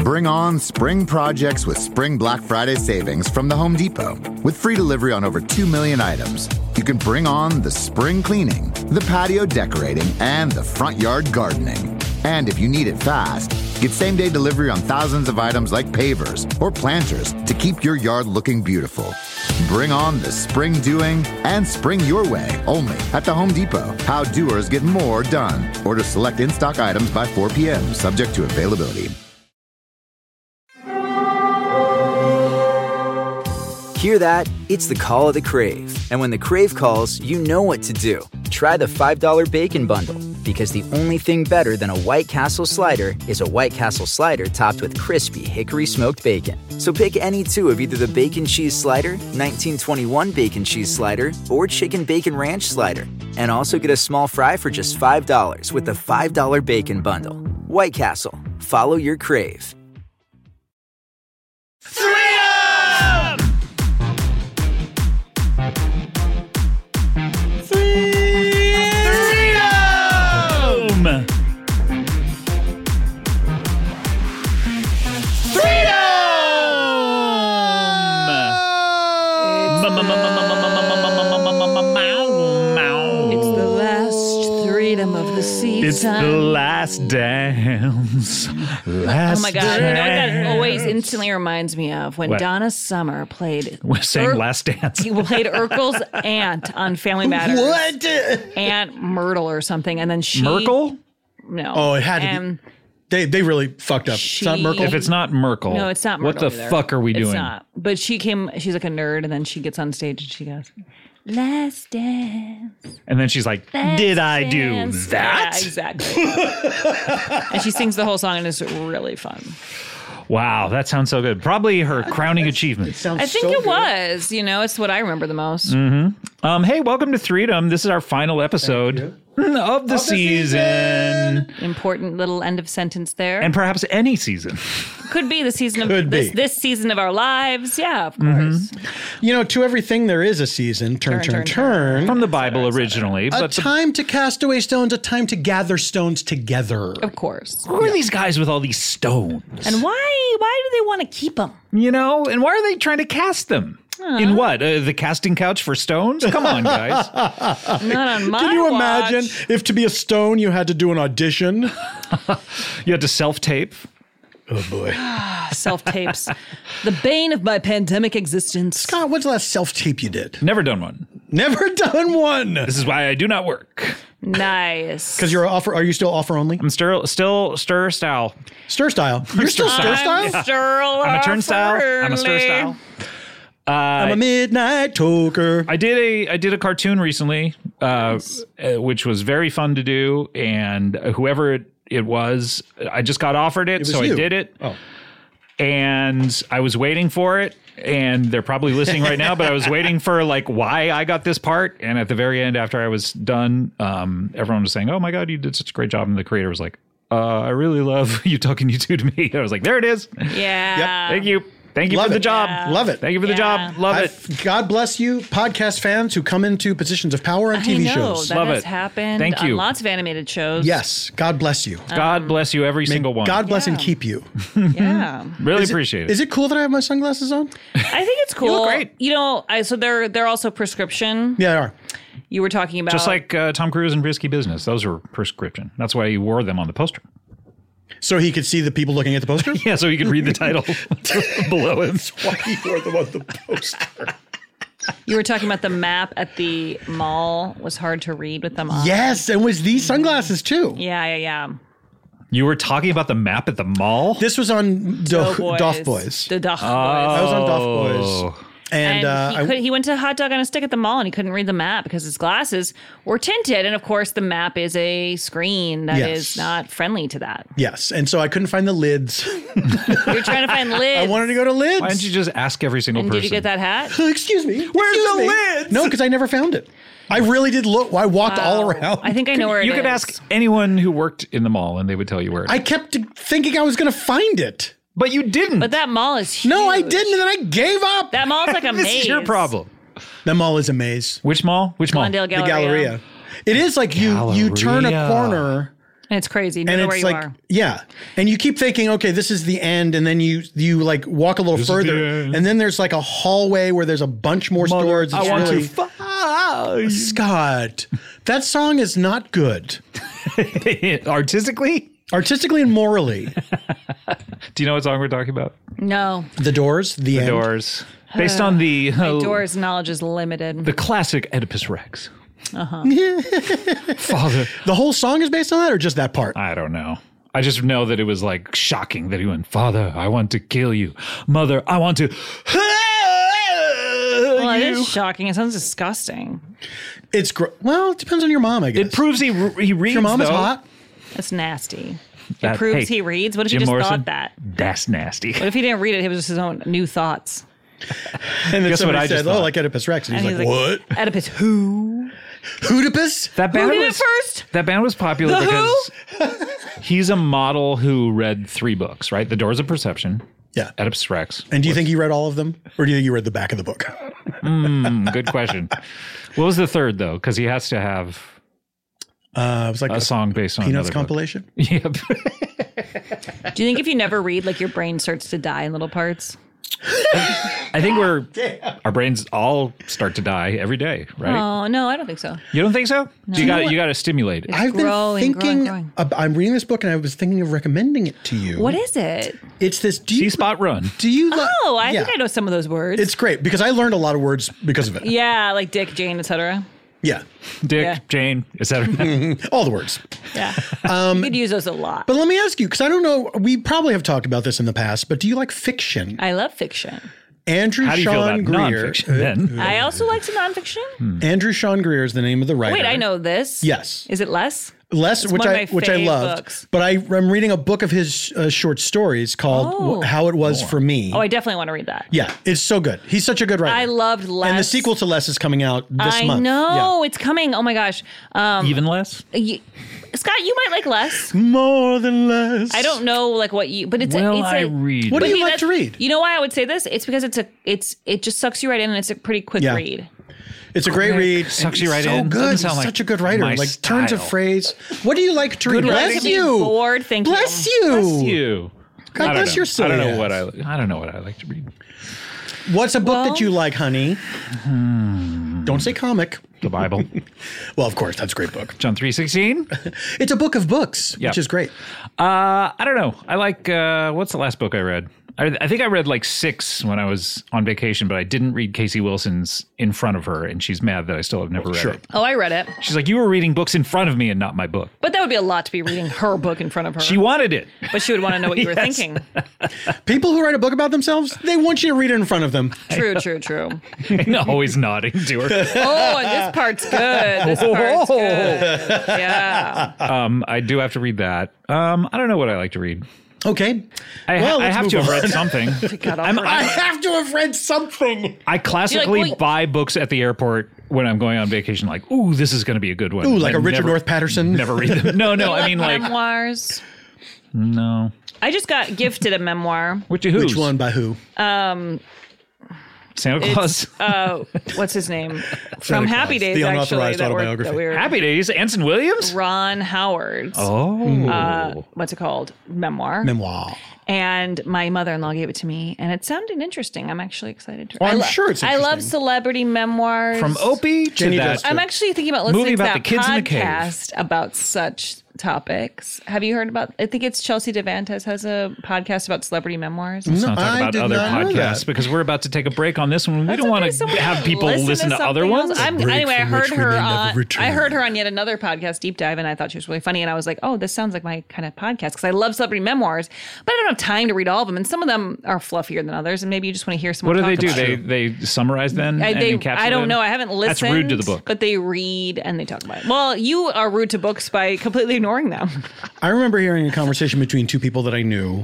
Bring on spring projects with Spring Black Friday savings from the Home Depot. With free delivery on over 2 million items, you can bring on the spring cleaning, the patio decorating, and the front yard gardening. And if you need it fast, get same-day delivery on thousands of items like pavers or planters to keep your yard looking beautiful. Bring on the spring doing and spring your way only at the Home Depot. How doers get more done. Order select in-stock items by 4 p.m. subject to availability. Hear that? It's the call of the Crave. And when the Crave calls, you know what to do. Try the $5 Bacon Bundle, because the only thing better than a White Castle slider is a White Castle slider topped with crispy hickory smoked bacon. So pick any two of either the Bacon Cheese Slider, 1921 Bacon Cheese Slider, or Chicken Bacon Ranch Slider. And also get a small fry for just $5 with the $5 Bacon Bundle. White Castle. Follow your Crave. It's the last dance. Last oh my God. dance. You know what that always instantly reminds me of? When Donna Summer played... Saying Last Dance. He played Urkel's aunt on Family Matters. What? Aunt Myrtle or something. And then she... Merkel? No. Oh, it had to be. They really fucked up. It's not Merkel? If it's not Merkel. No, it's not Myrtle What the either. fuck are we doing? It's not. But she's like a nerd, and then she gets on stage and she goes... Last dance. And then she's like, did I do that? Yeah, exactly. And she sings the whole song and it's really fun. Wow, that sounds so good. Probably her crowning achievement. I think it was. You know, it's what I remember the most. Mm-hmm. Hey, welcome to Freedom. This is our final episode of the season. Important little end of sentence there. And perhaps any season. Could be the season of this season of our lives. Yeah, of course. Mm-hmm. You know, to everything there is a season. Turn. From the Bible originally. A time to cast away stones, a time to gather stones together. Of course. Who are these guys with all these stones? And why do they want to keep them? You know, and why are they trying to cast them? In what? The casting couch for stones? Come on, guys. Not on my Can you watch. imagine if to be a stone you had to do an audition? You had to self-tape. Oh, boy. Self-tapes. The bane of my pandemic existence. Scott, when's the last self-tape you did? Never done one. Never done one. This is why I do not work. Nice. Because are you still offer only? I'm still stir style. Stir style. You're still stir style? I'm a turnstile. I'm a stir style. I'm a midnight toker. I did a cartoon recently, which was very fun to do, and whoever it was, I just got offered it, so I did it. Oh. And I was waiting for it, and they're probably listening right now, but I was waiting for like why I got this part. And at the very end, after I was done, everyone was saying, "Oh my God, you did such a great job." And the creator was like, I really love you talking you two to me. I was like, there it is. Yeah. Yep. Thank you. Thank you for the job. Yeah. Love it. Thank you for the job. Love it. God bless you, podcast fans who come into positions of power on TV shows. That has happened. Thank you. On lots of animated shows. Yes. God bless you. God bless you, every single one. God bless and keep you. Yeah. Really appreciate it. Is it cool that I have my sunglasses on? I think it's cool. You look great. You know, so they're also prescription. Yeah, they are. You were talking about Just like Tom Cruise and Risky Business. Those were prescription. That's why he wore them on the poster. So he could see the people looking at the poster? Yeah, so he could read the title below him. That's why he wore them on the poster. You were talking about the map at the mall was hard to read with them on. Yes, and was these sunglasses too. Yeah. You were talking about the map at the mall? This was on Doff Boys. The Doff Boys. I was on Doff Boys. And he went to Hot Dog on a Stick at the mall and he couldn't read the map because his glasses were tinted. And of course, the map is a screen that is not friendly to that. Yes. And so I couldn't find the lids. You're trying to find lids. I wanted to go to lids. Why didn't you just ask every single person? Did you get that hat? Excuse me. Where's the lids? No, because I never found it. I really did look. I walked all around. I think I know where it is. You could ask anyone who worked in the mall and they would tell you where it is. I kept thinking I was going to find it. But you didn't. But that mall is huge. No, I didn't, and then I gave up. That mall's like a maze. This is your problem. That mall is a maze. Which mall? Which mall? Glendale The Galleria. Galleria. It is like you turn a corner And it's crazy. You know where you are. Yeah. And you keep thinking, okay, this is the end. And then you like walk a little further. And then there's like a hallway where there's a bunch more stores. I want to fuck. Scott, that song is not good. Artistically and morally. Do you know what song we're talking about? No. The Doors, the end. Doors. Based on the Doors knowledge is limited. The classic Oedipus Rex. Uh-huh. Father. The whole song is based on that or just that part? I don't know. I just know that it was like shocking that he went, Father, I want to kill you. Mother, I want to. Well, it is shocking. It sounds disgusting. It's well, it depends on your mom, I guess. It proves he reads. Your mom is hot. That's nasty. It proves he reads. What if he just Morrison, thought that? That's nasty. What if he didn't read it? It was just his own new thoughts. And then Guess what I said, just thought? like Oedipus Rex. And he's like, what? Oedipus who? Oedipus? That band Who did was it first? That band was popular because he's a model who read 3 books, right? The Doors of Perception. Yeah. Oedipus Rex. And do you think you read all of them? Or do you think you read the back of the book? Good question. What was the third, though? Because he has to have it was like a song based on Peanuts another compilation. Book. Yep. Do you think if you never read, like your brain starts to die in little parts? I think our brains all start to die every day, right? Oh no, I don't think so. You don't think so? No. You got to stimulate it. I've growing, been thinking. growing. I'm reading this book and I was thinking of recommending it to you. What is it? It's this. G-Spot Run. Do you? Oh, I think I know some of those words. It's great because I learned a lot of words because of it. Yeah, like Dick, Jane, etc. Yeah. Dick, Jane, etc. All the words. Yeah. You could use those a lot. But let me ask you, because I don't know, we probably have talked about this in the past, but do you like fiction? I love fiction. Andrew How do you feel Sean about Greer. nonfiction then? I also like some nonfiction. Andrew Sean Greer is the name of the writer. Wait, I know this. Yes. Is it Les? Les, It's which one of I my fave loved, books. but I'm reading a book of his short stories called How It Was for Me. Oh, I definitely want to read that. Yeah, it's so good. He's such a good writer. I loved Les. And the sequel to Les is coming out this month. I know. It's coming. Oh my gosh. Even less? Scott, you might like Les. More than less. I don't know like what you, but it's I a read. What do you like that's- to read? You know why I would say this? It's because it just sucks you right in and it's a pretty quick read. It's a great read. Sucks and you he's right so in. good. Doesn't He's sound like such a good writer. my Like turns of style. phrase. What do you like to read? Good Bless writing. you. Bored. Thank Bless you. you. Bless you. God I don't bless know. your silly I don't know ass. what I don't know what I like to read. What's a book that you like, honey? Don't say comic. The Bible. Well, of course, that's a great book. John 3:16. It's a book of books, Yep. which is great. I don't know. I like what's the last book I read? I think I read like 6 when I was on vacation, but I didn't read Casey Wilson's In Front of Her, and she's mad that I still have never read it. Oh, I read it. She's like, you were reading books in front of me and not my book. But that would be a lot to be reading her book in front of her. She wanted it. But she would want to know what you were Yes. thinking. People who write a book about themselves, they want you to read it in front of them. True. And always nodding to her. Oh, and this part's good. This part's good. Yeah. I do have to read that. I don't know what I like to read. Okay. I let's have move to have on. read something. I have to have read something. I classically You're like, buy books at the airport when I'm going on vacation. Like, ooh, this is going to be a good one. Ooh, like I a Richard never- North Patterson. Never read them. No. I mean, like, memoirs. no. I just got gifted a memoir. Which one by who? Santa Claus. What's his name? From Happy Days, The actually. unauthorized autobiography. That we were Happy Days. Anson Williams. Ron Howard's. Oh. What's it called? Memoir. Memoir. And my mother-in-law gave it to me, and it sounded interesting. I'm actually excited to. Oh, I'm sure it's I love interesting. celebrity memoirs. From Opie to Jenny that. does too. I'm actually thinking about listening Movie to about that the kids in the cave. podcast about such topics. Have you heard about? I think it's Chelsea Devantes has a podcast about celebrity memoirs. Let's not I talk about did other not know podcasts that. because we're about to take a break on this one. We That's don't okay, want someone to have people listen to other something ones. else. break Anyway, I from heard which her we may never on. return. I heard her on yet another podcast, Deep Dive, and I thought she was really funny. And I was like, oh, this sounds like my kind of podcast because I love celebrity memoirs, but I don't have time to read all of them, and some of them are fluffier than others. And maybe you just want to hear someone. What do they talk do? about it. They summarize then? and encapsulate I don't them? know. I haven't listened. That's rude to the book. But they read and they talk about it. Well, you are rude to books by completely ignoring them. I remember hearing a conversation between two people that I knew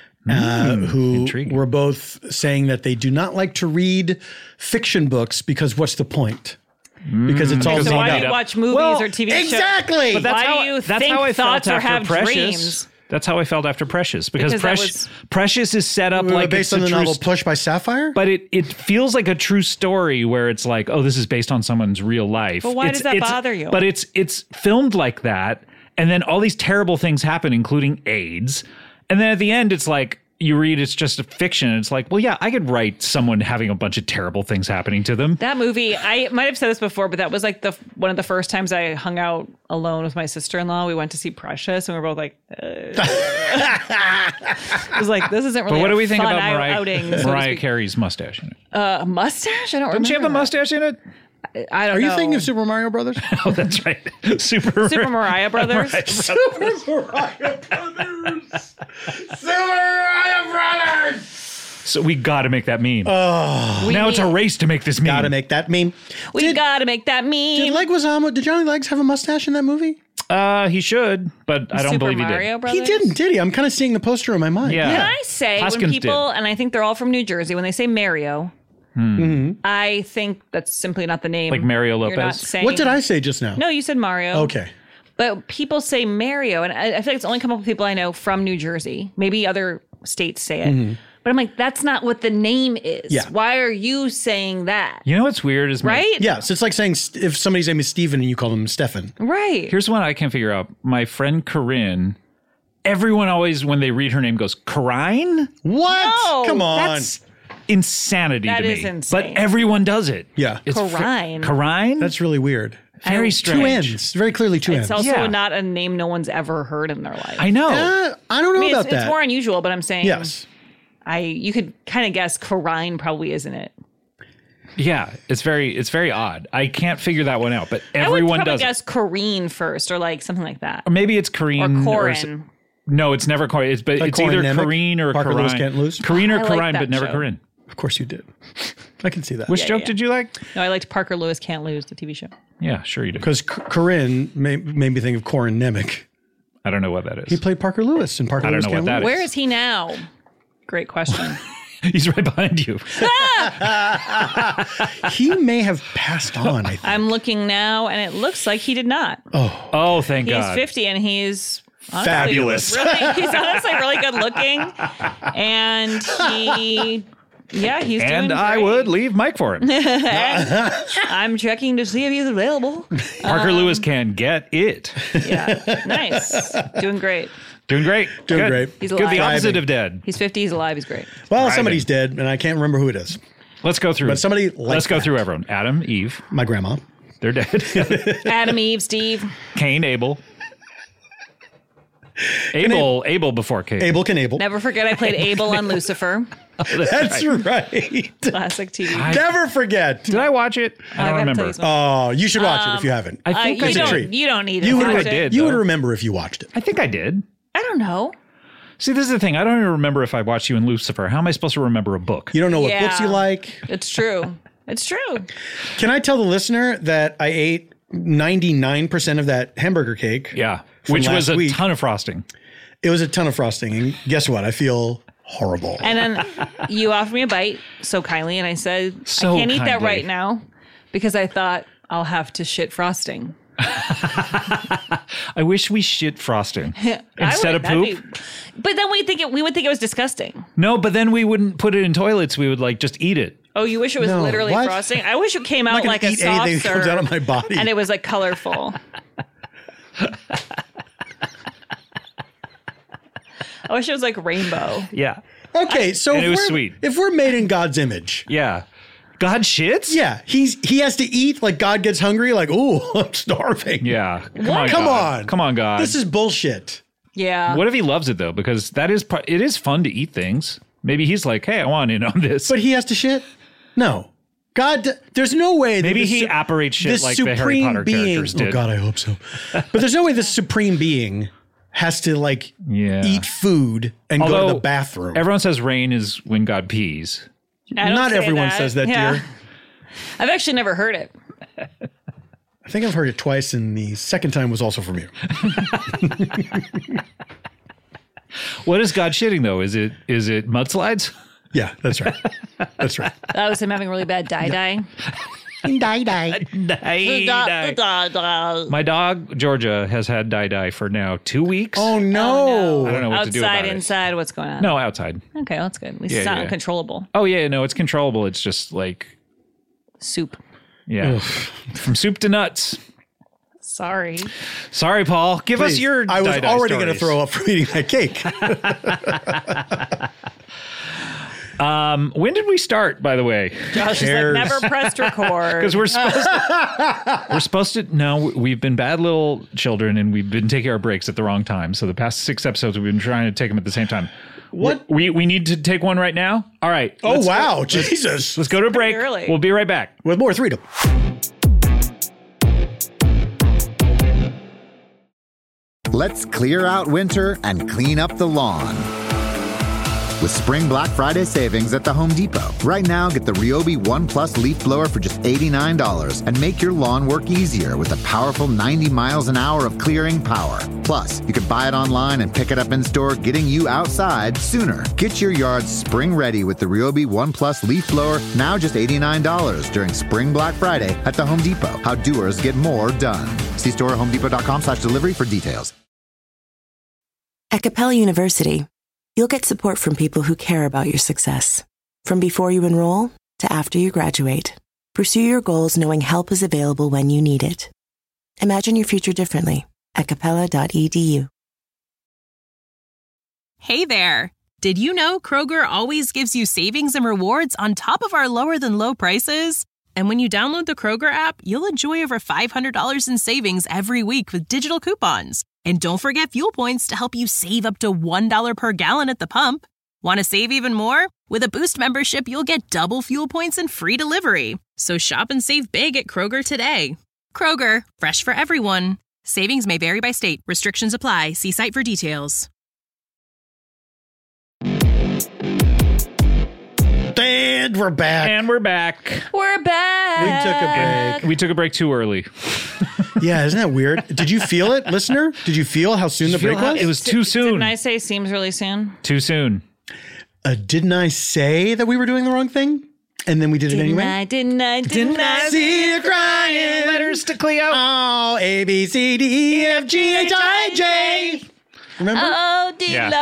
who intriguing. were both saying that they do not like to read fiction books because what's the point? Because it's all Because made they Why up. do you watch movies Well, or TV shows? Exactly. But that's Why how, do you that's think how I thoughts felt or after have Precious. dreams? That's how I felt after Precious because Because that was- Precious is set up like based it's on a the true novel Push by Sapphire? but it feels like a true story where it's like, oh, this is based on someone's real life. But why It's- does that it's- bother you? But it's filmed like that. And then all these terrible things happen, including AIDS. And then at the end, it's like, you read it's just a fiction. And it's like, well, yeah, I could write someone having a bunch of terrible things happening to them. That movie, I might have said this before, but that was like one of the first times I hung out alone with my sister-in-law. We went to see Precious, and we were both like, it was like, this isn't really. But what do we think fun about outing, Mariah Carey's mustache in it? A mustache? I don't remember. Didn't she have a mustache in it? I don't know. Are you thinking of Super Mario Brothers? Oh, that's right. Super Mariah Brothers? Super Mario Brothers! Super Mario Brothers! So we got to make that meme. Now it's a race to make this meme. Gotta make that meme. We gotta make that meme. Did Johnny Legs have a mustache in that movie? He should, but I don't Super believe Mario he did. Brothers? He didn't, did he? I'm kind of seeing the poster in my mind. Yeah. Can I say, Hoskins when people, did. and I think they're all from New Jersey, when they say Mario, I think that's simply not the name. Like Mario You're not Lopez? saying, What did I say just now? No, you said Mario. Okay. But people say Mario, and I feel like it's only come up with people I know from New Jersey. Maybe other states say it. But I'm like, that's not what the name is. Yeah. Why are you saying that? You know what's weird is Right? Yes, it's like saying if somebody's name is Steven and you call them Stefan. Right. Here's one I can't figure out. My friend Corinne, everyone always, when they read her name, goes, Corrine? What? No, Come on. That's insanity That to me. is insane. But everyone does it. Yeah. It's Corrine. Corrine? That's really weird. very strange. Two ends. Very clearly two It's ends. also Yeah. not a name no one's ever heard in their life. I know. I don't know about it's that. more unusual, but I'm saying Yes. you could kind of guess Corine probably isn't it. Yeah, it's very odd. I can't figure that one out, but I would everyone probably does guess Corrine first, or like something like that, it. Or maybe it's Corrine. or or Corin. no, it's never Corinne. It's Like it's either Corin Nemec? Corrine or Parker Lewis Corine. Can't Lose? Corrine or I like Corine, that but never show. Corinne. Of course you did. I can see that. Which Yeah, joke yeah. did you like? No, I liked Parker Lewis Can't Lose, the TV show. Yeah, sure you did. Because Corinne made me think of Corin Nemec. I don't know what that is. He played Parker Lewis in Parker I don't Lewis know what Can't that Lose. is. Where is he now? Great question. He's right behind you. He may have passed on, I think. I'm looking now, and it looks like he did not. Oh, thank He's God. 50, and he's honestly Fabulous. He's honestly really good looking, and he's doing And I great. would leave Mike for him. I'm checking to see if he's available. Parker Lewis can get it. Yeah, nice, doing great. Doing great. Doing Good. great. He's Good. The alive. opposite of dead. He's 50. He's alive. He's great. Well, Thriving. somebody's dead, and I can't remember who it is. Let's go through. But somebody Let's go that. through everyone. Adam, Eve, My grandma. they're dead. Adam, Eve, Steve. Cain, Abel. Abel before Cain. Abel Knievel. Never forget I played Abel on Lucifer. That's right. Classic TV. Never forget. Did I watch it? I don't gotta tell remember. you something. Oh, you should watch it if you haven't. I think I you did. don't. You don't need You to would- watch I it. did. You would though. remember if you watched it. I think I did. I don't know. See, this is the thing. I don't even remember if I watched you in Lucifer. How am I supposed to remember a book? You don't know what Yeah. books you like. It's true. It's true. Can I tell the listener that I ate 99% of that hamburger cake? Yeah. From Which was last a week. ton of frosting. It was a ton of frosting. And guess what? I feel horrible. And then you offered me a bite so kindly, and I said, So I can't eat that kindly. right now because I thought I'll have to shit frosting. I wish we shit frosting instead of That'd poop. But then we would think it was disgusting. No, but then we wouldn't put it in toilets. We would like just eat it. Oh, you wish it was No, literally what? frosting? I wish it came I'm out not gonna like a eat soft anything that comes serve out of my body. and it was like colorful. I wish it was like rainbow. Yeah. Okay, so And it if was we're, sweet. if we're made in God's image, Yeah. God shits? yeah, he has to eat like God gets hungry. Like, ooh, I'm starving. Yeah. Come on, Come God. on. Come on, God. This is bullshit. Yeah. What if he loves it though? Because it is fun to eat things. Maybe he's like, hey, I want in on this. But he has to shit? No. God, there's no way. Maybe that he this apparates shit this like the Harry supreme Potter being, characters did. Oh God, I hope so. But there's no way this supreme being has to like Yeah. eat food and go to the bathroom. Everyone says rain is when God pees. I don't Not say everyone says that, Yeah. dear. I've actually never heard it. I think I've heard it twice, and the second time was also from you. What is God shitting though? Is it mudslides? Yeah, that's right. That's right. That was him having really bad die-dye. Die. My dog Georgia has had die Oh, for now 2 weeks. no. I don't know what to do about Outside, it. inside, what's going on? No, outside. Okay, well, that's good. At least Yeah, it's not yeah. uncontrollable. Oh yeah, no, it's controllable. It's just like Soup. yeah, from soup to nuts. Sorry, Paul. Give us your. I was already going to stories. throw up from eating that cake. When did we start, by the way? Josh is like, never pressed record. Because we're supposed to. No, we've been bad little children, and we've been taking our breaks at the wrong time. So the past 6 episodes, we've been trying to take them at the same time. What? We need to take one right now? All right. Oh, wow. Jesus. Let's go to a break. Early. We'll be right back. With more freedom. Let's clear out winter and clean up the lawn. With Spring Black Friday savings at the Home Depot. Right now, get the Ryobi One Plus leaf blower for just $89 and make your lawn work easier with a powerful 90 miles an hour of clearing power. Plus, you can buy it online and pick it up in store, getting you outside sooner. Get your yard spring ready with the Ryobi One Plus leaf blower, now just $89 during Spring Black Friday at the Home Depot. How doers get more done. See store at homedepot.com/delivery for details. At Capella University, you'll get support from people who care about your success. From before you enroll to after you graduate, pursue your goals knowing help is available when you need it. Imagine your future differently at capella.edu. Hey there! Did you know Kroger always gives you savings and rewards on top of our lower-than-low prices? And when you download the Kroger app, you'll enjoy over $500 in savings every week with digital coupons. And don't forget fuel points to help you save up to $1 per gallon at the pump. Want to save even more? With a Boost membership, you'll get double fuel points and free delivery. So shop and save big at Kroger today. Kroger, fresh for everyone. Savings may vary by state. Restrictions apply. See site for details. And we're back. We're back. We took a break. We took a break too early. Yeah, isn't that weird? Did you feel it, listener? Did you feel how soon the break was? It was too soon. Didn't I say seems really soon? Too soon. Didn't I say that we were doing the wrong thing? And then we did it anyway? Didn't I? See you crying. Letters to Cleo. Oh, A, B, C, D, E, F, G, H, I, J. Remember? Oh,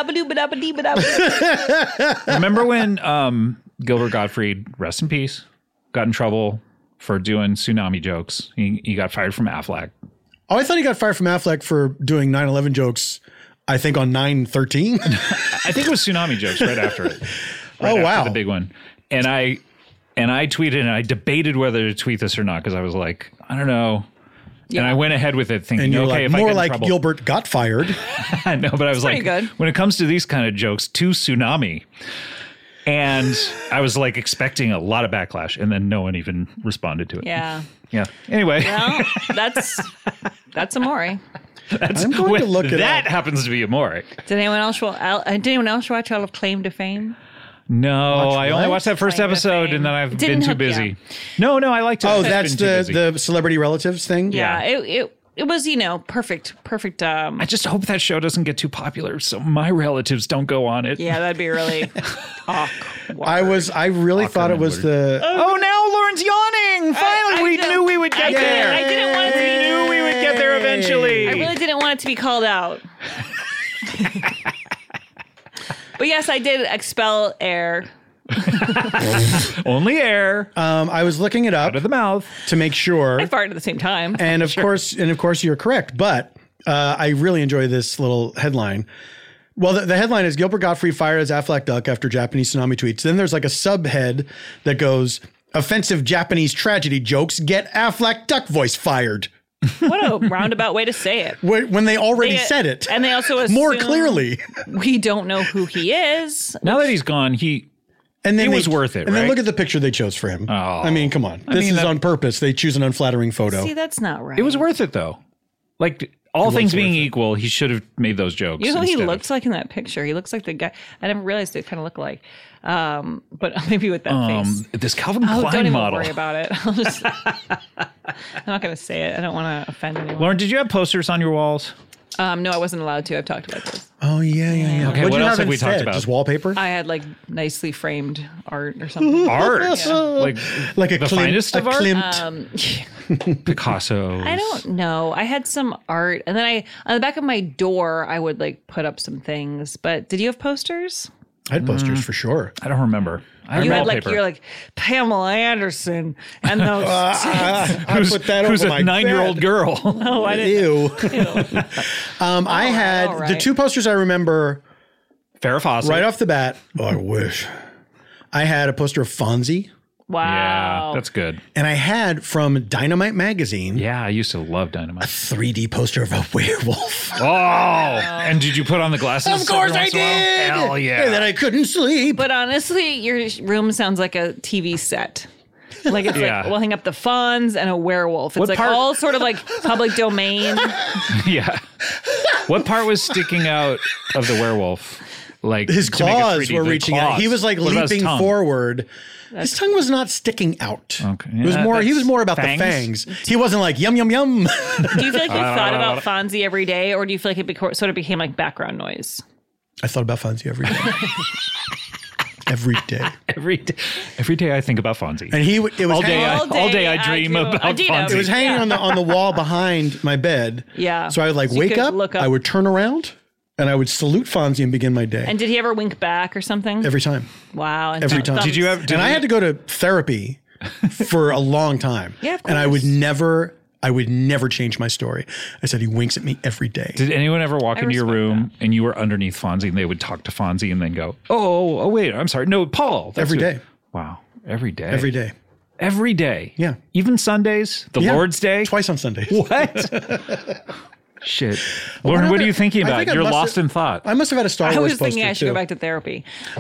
Remember when Gilbert Gottfried, rest in peace, got in trouble for doing tsunami jokes? He got fired from Affleck. Oh, I thought he got fired from Affleck for doing 9/11 jokes, I think on 9/13. I think it was tsunami jokes right after it. Wow. The big one. And I tweeted and I debated whether to tweet this or not because I was like, I don't know. Yeah. And I went ahead with it thinking, and you're okay, like, if more I get in like trouble, Gilbert got fired. I know, but I was like, good. When it comes to these kind of jokes, to tsunami. And I was like expecting a lot of backlash, and then no one even responded to it. Yeah. Anyway, Well, that's Amore. I'm going to look it that up. happens to be Amore. Did anyone else watch all of Claim to Fame? No, I only what? watched that first Claim to episode, Fame. and then I've Didn't been too hook busy. you. No, I liked it. Oh, I've that's been too busy. the celebrity relatives thing? Yeah. It was, perfect. I just hope that show doesn't get too popular, so my relatives don't go on it. Yeah, that'd be really awkward. I really thought it was the... Oh, now Lauren's yawning. Finally, we knew we would get there. I didn't want it to We knew we would get there eventually. I really didn't want it to be called out. But yes, I did expel air. Only air I was looking it up out of the mouth to make sure. I farted at the same time. And of course, you're correct. But I really enjoy this little headline. Well, the headline is Gilbert Gottfried fired as Affleck duck after Japanese tsunami tweets. Then there's like a subhead that goes, offensive Japanese tragedy jokes get Affleck duck voice fired. What a roundabout way to say it. When they already said it. And they also assume more clearly. We don't know who he is. Now that he's gone, he was worth it, And then right? look at the picture they chose for him. Oh. I mean, come on. This is on purpose. They choose an unflattering photo. See, that's not right. It was worth it, though. Like, all things being equal, he should have made those jokes. You know what he instead looks like in that picture? He looks like the guy. I never realized they kind of look like. But maybe with that face. This Calvin Oh, Klein don't even model. worry about it. I'm not going to say it. I don't want to offend anyone. Lauren, did you have posters on your walls? No, I wasn't allowed to. I've talked about this. Oh, yeah. Okay, What'd what you else have have we instead? talked about? Just wallpaper? I had like nicely framed art or something. Art? Yeah. Like a the Klimt, finest of art? Klimt. Picasso. I don't know. I had some art, and then on the back of my door, I would like put up some things. But did you have posters? I had posters for sure. I don't remember. You had you're like Pamela Anderson and those I put that who's over a my 9-year-old girl. Oh, I didn't. Ew. I had the two posters I remember. Farrah Fawcett. Right off the bat. Oh, I wish. I had a poster of Fonzie. Wow. Yeah, that's good. And I had from Dynamite Magazine. Yeah, I used to love Dynamite. A 3D poster of a werewolf. Oh, and did you put on the glasses? Of course I did. Hell yeah. And then I couldn't sleep. But honestly, your room sounds like a TV set. Like it's like we'll hang up the Fonz and a werewolf. It's all sort of like public domain. Yeah. What part was sticking out of the werewolf? Like his claws were reaching out. He was like leaping forward. His tongue was not sticking out. Okay. It was more. He was more about the fangs. He wasn't like yum yum yum. Do you feel like you thought about Fonzie every day, or do you feel like it sort of became like background noise? I thought about Fonzie every day. Every day I think about Fonzie. And it was all day I dream about Fonzie. It was hanging on the wall behind my bed. Yeah. So I would like wake up, I would turn around, and I would salute Fonzie and begin my day. And did he ever wink back or something? Every time. Wow. And every time. I had to go to therapy for a long time. Yeah, of course. And I would never change my story. I said he winks at me every day. Did anyone ever walk into your room and you were underneath Fonzie and they would talk to Fonzie and then go, oh wait, I'm sorry. No, Paul. Every day. Wow. Every day. Every day. Every day. Yeah. Even Sundays? The Lord's Day? Twice on Sundays. What? Shit. Lauren, what are you thinking about? You're lost in thought. I must have had a Star Wars poster. I was thinking I should go back to therapy. Me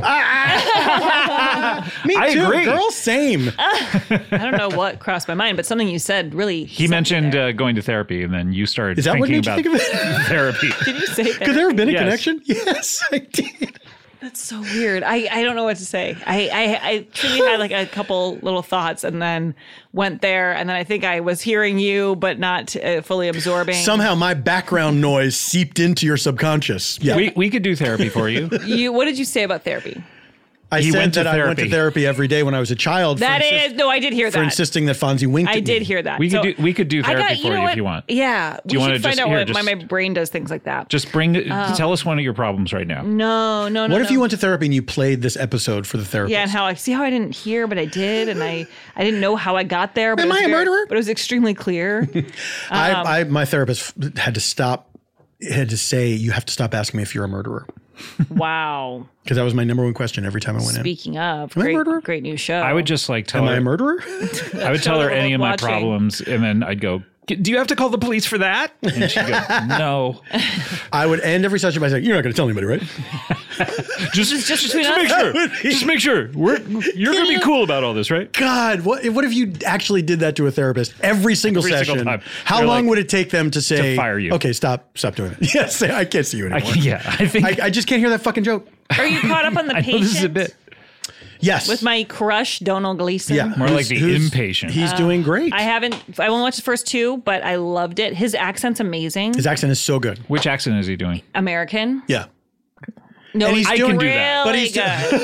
too, agree. Girl, same. I don't know what crossed my mind, but something you said really. He mentioned going to therapy, and then you started thinking about therapy. Did you say that? Could there have been a connection? Yes, I did. That's so weird. I don't know what to say. I truly had like a couple little thoughts and then went there. And then I think I was hearing you, but not fully absorbing. Somehow my background noise seeped into your subconscious. Yeah. We could do therapy for you. What did you say about therapy? I went to therapy every day when I was a child. I did hear that. For insisting that Fonzie winked at me. I did hear that. We could do therapy for you if you want. Yeah. Do you want to find out why my brain does things like that? Just tell us one of your problems right now. No. What if you went to therapy and you played this episode for the therapist? Yeah, and how I didn't hear, but I did, and I didn't know how I got there. But Am I a murderer? But it was extremely clear. My therapist had to say, you have to stop asking me if you're a murderer. Wow. Because that was my number one question every time I went in. Speaking of, great new show. I would just like tell her. Am I a murderer? I would tell her any of my problems, and then I'd go, do you have to call the police for that? And she'd go, no. I would end every session by saying, you're not going to tell anybody, right? just between us? Just make sure. You're going to be cool about all this, right? God, what if you actually did that to a therapist every single session? Time. How long would it take them to say, to fire you? Okay, stop doing it. Yes, I can't see you anymore. I just can't hear that fucking joke. Are you caught up on the patient? This is a bit. Yes. With my crush, Donald Gleason. Yeah. More like the impatient. He's doing great. I won't watch the first two, but I loved it. His accent's amazing. His accent is so good. Which accent is he doing? American. Yeah. No, I can do that. But he's good.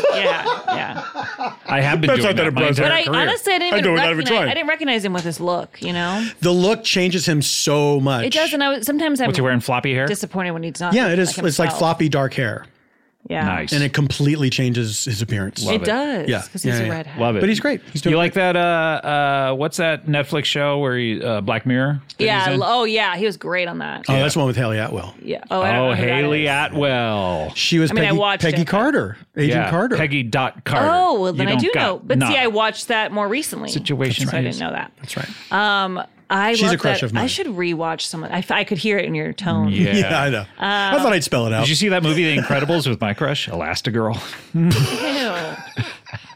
Yeah. I have been doing that my entire career. Honestly, I didn't recognize him with his look, you know? The look changes him so much. It does, and sometimes I'm What's he wearing, floppy hair? disappointed when he's not. Yeah, it is. Like it's like floppy dark hair. Yeah. Nice. And it completely changes his appearance. It does. Yeah. Because he's a redhead. Love it. But he's great. He's doing You like that, what's that Netflix show where he, Black Mirror? Yeah. Oh, yeah. He was great on that. Oh, that's the one with Haley Atwell. Yeah. Oh, I don't know who Haley that is. Atwell. She was Peggy Carter. Agent Carter. Peggy Carter. Oh, well, then I do know. But see, I watched that more recently. Situation. So I didn't know that. That's right. She's a crush of mine. I should rewatch some. I could hear it in your tone. Yeah, I know. I thought I'd spell it out. Did you see that movie, The Incredibles, with my crush, Elastigirl? Ew.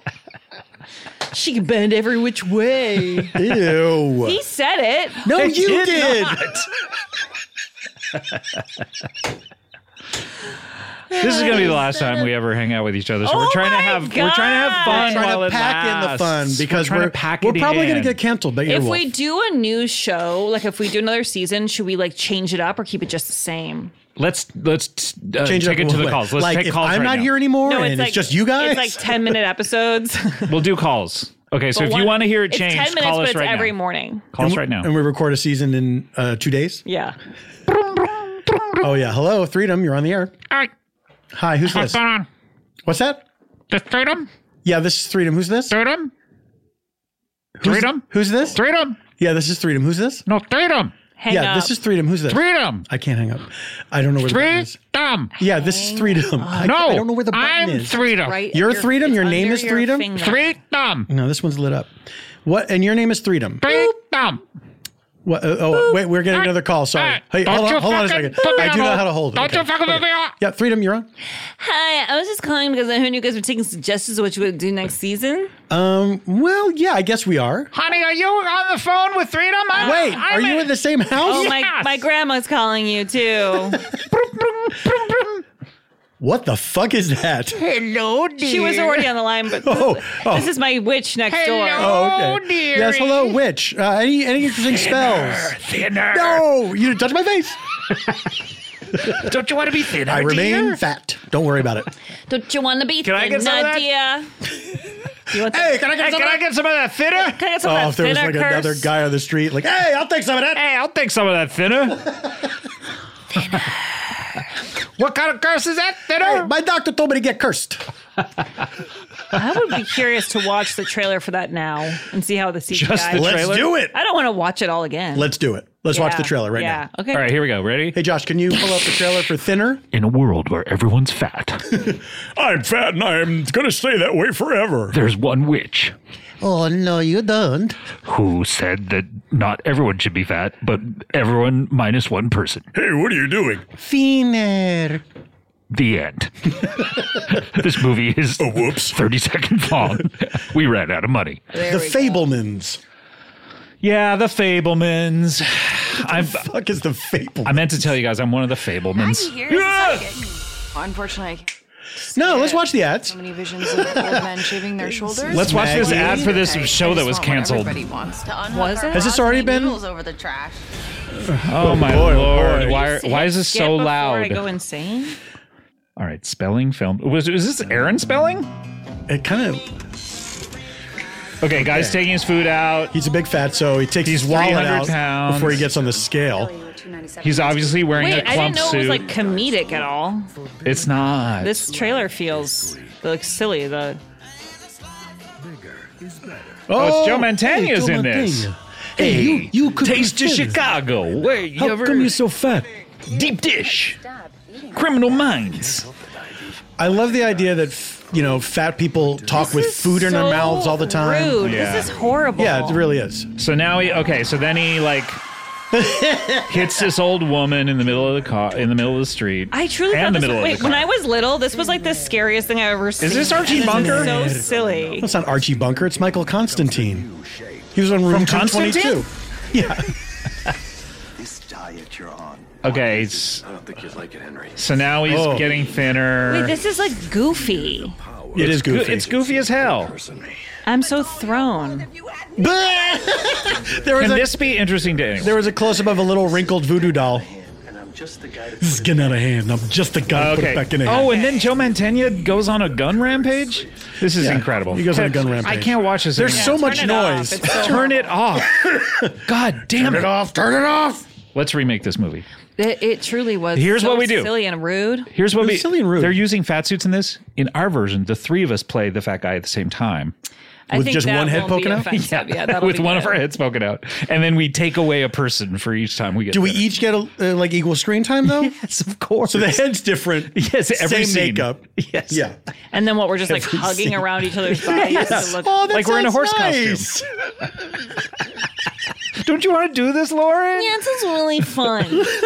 She can bend every which way. Ew. He said it. No, you did. This is going to be the last time we ever hang out with each other. So we're trying to have fun while it pack lasts. in the fun because we're probably going to get canceled. But if we do a new show, like if we do another season, should we like change it up or keep it just the same? Let's change take it to the calls. Let's like take if calls I'm right not now. here anymore No, and it's just you guys. It's like 10-minute episodes. We'll do calls. Okay, so if you want to hear it change, it's 10 minutes, call us but it's right every now. morning. Call us right now. And we record a season in 2 days. Yeah. Oh yeah. Hello, Freedom. You're on the air. All right. Hi. Who's this? What's going on? What's that? The Freedom? Yeah, this is Freedom. Who's this? Freedom? Freedom? Who's this? Freedom? Yeah, this is Freedom. Who's this? No, Freedom. Hang Yeah, up. this is Freedom. Who's this? Freedom. I can't hang up. I don't know where the button is. Freedom. Yeah, this is Freedom. I don't know where the button I'm is. Freedom. Right You're at Freedom? it's Your name under is your Freedom? finger. Freedom. No, this one's lit up. What? And your name is Freedom. Freedom. What? Wait, we're getting another call. Sorry. Hey, hold on a second. I do know how to hold it. Don't you fucking with me. Yeah, Freedom, you're on. Hi, I was just calling because I heard you guys were taking suggestions of what you would do next season. Well, yeah, I guess we are. Honey, are you on the phone with Freedom? Wait, are you in the same house? Oh, Yes. my grandma's calling you too. What the fuck is that? Hello, dear. She was already on the line, but this is my witch next door. Oh, okay. dearie. Yes, hello, witch. Any interesting spells? Thinner. No, you didn't touch my face. Don't you want to be thinner, I remain dear? fat. Don't worry about it. Don't you want to be Can I get some of that? dear? You want Hey, can I get some of that? get some of that thinner? Can I get some Oh, of if that there was thinner like curse? another guy on the street, like, hey, I'll take some of that. Hey, I'll take some of that thinner. What kind of curse is that, thinner? Hey, my doctor told me to get cursed. I would be curious to watch the trailer for that now and see how the CGI. Just the Let's trailer? do it. I don't want to watch it all again. Let's do it. Let's watch the trailer right now. Okay. All right, here we go. Ready? Hey, Josh, can you pull up the trailer for Thinner? In a world where everyone's fat, I'm fat and I'm going to stay that way forever. there's one witch Oh, no, you don't. who said that not everyone should be fat, but everyone minus one person. Hey, what are you doing? Thinner. The end. This movie is whoops. 30 seconds long. We ran out of money. The Fablemans. Yeah, the Fablemans. Fuck is the Fablemans? I meant to tell you guys I'm one of the Fablemans. Unfortunately, No, let's watch the ads. so many visions of old men shaving their shoulders. Let's watch this Maggie. ad for this show that was canceled. Everybody wants to Was it? Has this already been? over the trash. Oh my boy, oh lord! boy. Why is this Skip so before loud? I go insane. All right, spelling film. Was this Aaron spelling? It kind of. Okay, guy's taking his food out. He's a big fat, so he takes his wallet 300 out pounds. before he gets on the scale. He's obviously wearing Wait, a I clump didn't know suit. it was like comedic at all. It's not. This trailer feels like silly. Oh, it's Joe Mantegna's Joe in this. Mantegna. Hey, you could Taste be of thin. Chicago. Where you How ever come you're so fat? deep dish? Criminal Minds. I love the idea that fat people talk with food in their So mouths all the time. Rude. Yeah. This is horrible. Yeah, it really is. So now so then he like hits this old woman in the middle of the car, in the middle of the street. I truly and thought the this middle was, of the when car. I was little, this was like the scariest thing I've ever seen. this Archie And Bunker? So silly. That's not Archie Bunker. It's Michael Constantine. He was on Room From 222. Yeah. This diet you're on. Okay, I don't think you'd like it, Henry. so now he's getting thinner. Wait, this is like goofy. It is goofy. It's goofy as hell. I'm so thrown. there was Can a, this be interesting to anyone? there was a close up of a little wrinkled voodoo doll. And I'm just the guy to This is getting out of hand. I'm just the guy to put it back in hand. Oh, and then Joe Mantegna goes on a gun rampage? This is incredible. he goes on a gun rampage. I can't watch this There's anymore. so much turn it off. noise. It's so Turn it off. God damn Turn it. it off. Turn it off. Let's remake this movie. It truly was. Here's so what we do. Silly and rude. Here's what It was silly and rude. They're using fat suits in this. In our version, the three of us play the fat guy at the same time. I With think just that one head won't be poking out? offensive. Yeah, that'll with be one of good. our heads poking out. And then we take away a person for each time we get Do we thinner. each get like equal screen time though? Yes, of course. So the head's different. Yes, every Same scene. makeup. Yes. Yeah. And then what? We're just like Every hugging scene. around each other's bodies. Yes. To look, Oh, that Like we're in a sounds horse nice. Don't you want to do this, Lauren? yeah, this is really fun.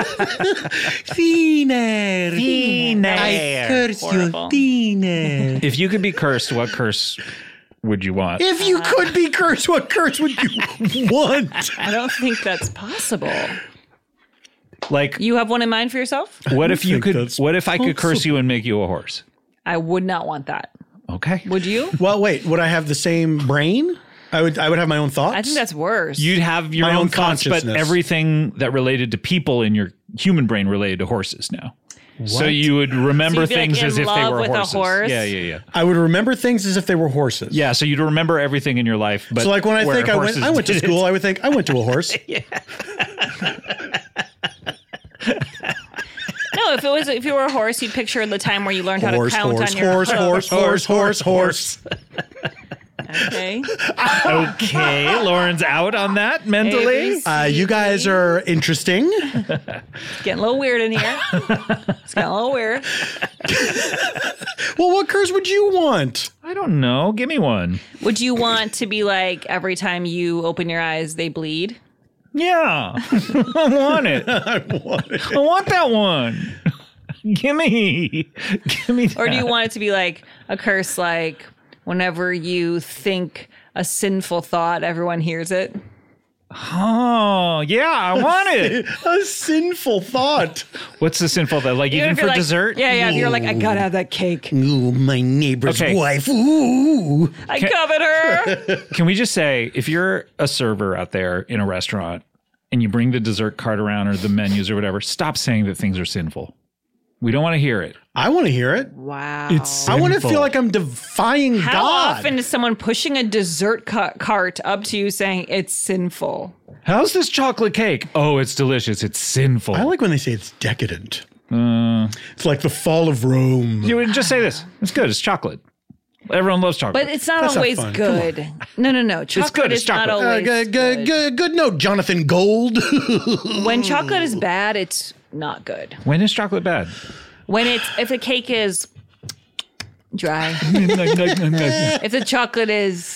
Thinner. Thinner. curse Horrible. Thinner. If you could be cursed, what curse would you want? If you could be cursed, what curse would you want? I don't think that's possible. Like, You have one in mind for yourself? what if you think could? that's What if I could curse you and make you a horse? I would not want that. Okay. Would you? Well, wait. Would I have the same brain? I would have my own thoughts. I think that's worse. You'd have your My own own thoughts, but consciousness. everything that related to people in your human brain related to horses now. So you would remember So you'd be, like, things in as if they love were with a horses. horse? Yeah. I would remember things as if they were horses. Yeah, so you'd remember everything in your life. But So like when I where think I horses went to did it. school, I would think I went to a horse. no, No, if you were a horse, you'd picture the time where you learned how to count on your horse. Okay. Okay, Lauren's out on that mentally. You guys are interesting. It's getting a little weird in here. It's getting a little weird. Well, what curse would you want? I don't know. Give me one. Would you want to be like every time you open your eyes, they bleed? Yeah. I want it. I want that one. Give me that. Or do you want it to be like a curse like whenever you think a sinful thought, everyone hears it? Oh, yeah, I want it. A sinful thought. What's the sinful thought? Like even for like, dessert? Yeah, if you're like, I gotta have that cake. Ooh, my neighbor's wife. Ooh. I covet her. Can we just say, if you're a server out there in a restaurant and you bring the dessert cart around or the menus or whatever, stop saying that things are sinful. We don't want to hear it. I want to hear it. Wow. I want to feel like I'm defying God. How often is someone pushing a dessert cart up to you saying it's sinful? How's this chocolate cake? Oh, it's delicious. It's sinful. I like when they say it's decadent. It's like the fall of Rome. You would just say this. It's good. It's chocolate. Everyone loves chocolate. But it's not always good. No. Chocolate is not always good note, Jonathan Gold. When chocolate is bad, it's not good. When is chocolate bad? If the cake is dry. If the chocolate is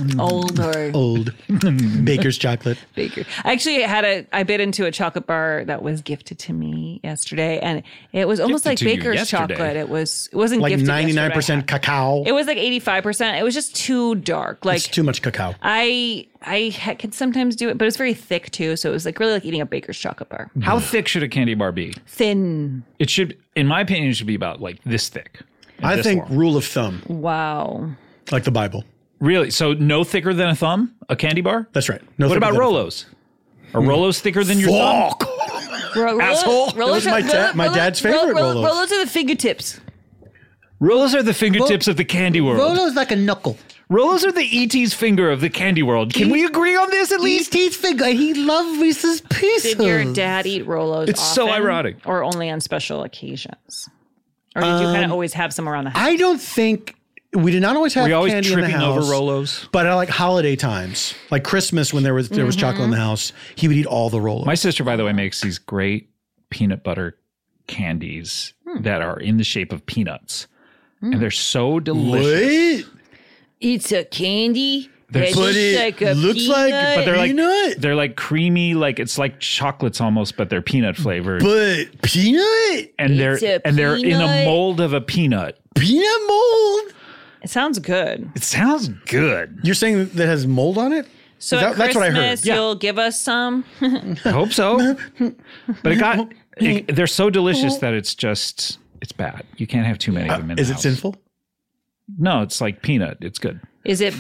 old. Baker's chocolate. I actually I bit into a chocolate bar that was gifted to me yesterday, and it was almost like Baker's chocolate. It wasn't like gifted 99% cacao. It was like 85%. It was just too dark. Like it's too much cacao. I could sometimes do it, but it was very thick too. So it was like really like eating a Baker's chocolate bar. How thick should a candy bar be? Thin. It should, in my opinion, it should be about like this thick. I think rule of thumb. Wow. Like the Bible. Really? So no thicker than a thumb? A candy bar? That's right. What about Rolos? Are Rolos thicker than your thumb? Asshole. Rolos my dad's favorite Rolos. Rolos are the fingertips. Rolos are the fingertips of the candy world. Rolos like a knuckle. Rolos are the E.T.'s finger of the candy world. Can we agree on this at least? E.T.'s finger. He loved Reese's Pieces. Did your dad eat Rolos It's so often, ironic. or only on special occasions? Or did you kind of always have some around the house? I don't think we did not always have Were you candy always in the tripping house. over Rolos? But I like holiday times, like Christmas when there was chocolate in the house. He would eat all the Rolos. My sister, by the way, makes these great peanut butter candies that are in the shape of peanuts. And they're so delicious. What? It's a candy. They're looks like but they're peanut? like they're like creamy, like it's like chocolates almost, but they're peanut flavored. But peanut? And they're in a mold of a peanut. Peanut mold? It sounds good. It sounds good. You're saying that has mold on it? So that's what I heard. You'll give us some? I hope so. But they're so delicious that it's bad. You can't have too many of them in the house. Is it sinful? No, it's like peanut. It's good. Is it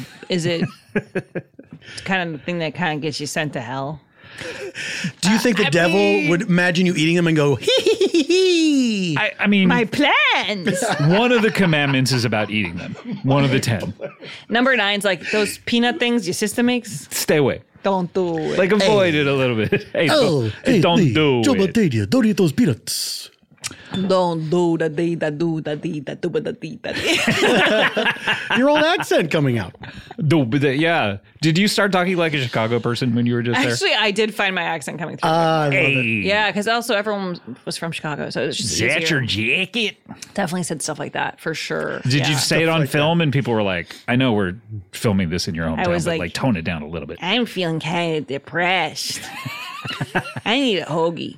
kind of the thing that kind of gets you sent to hell? Do you think the devil would imagine you eating them and go, hee hee hee hee? I mean, my plans. One of the commandments is about eating them. One of the 10. Number 9's like those peanut things your sister makes. Stay away. Don't do it. Like avoid it a little bit. Hey, don't do it. Don't eat those peanuts. Don't do the dee da do the dee da do the dee da dee. Your old accent coming out. Yeah. Did you start talking like a Chicago person when you were just there? Actually, I did find my accent coming through. Yeah, because also everyone was from Chicago, so it was just Is that your jacket? Definitely said stuff like that for sure. Did you say it on film and people were like, I know we're filming this in your hometown, but like tone it down a little bit. I'm feeling kind of depressed. I need a hoagie.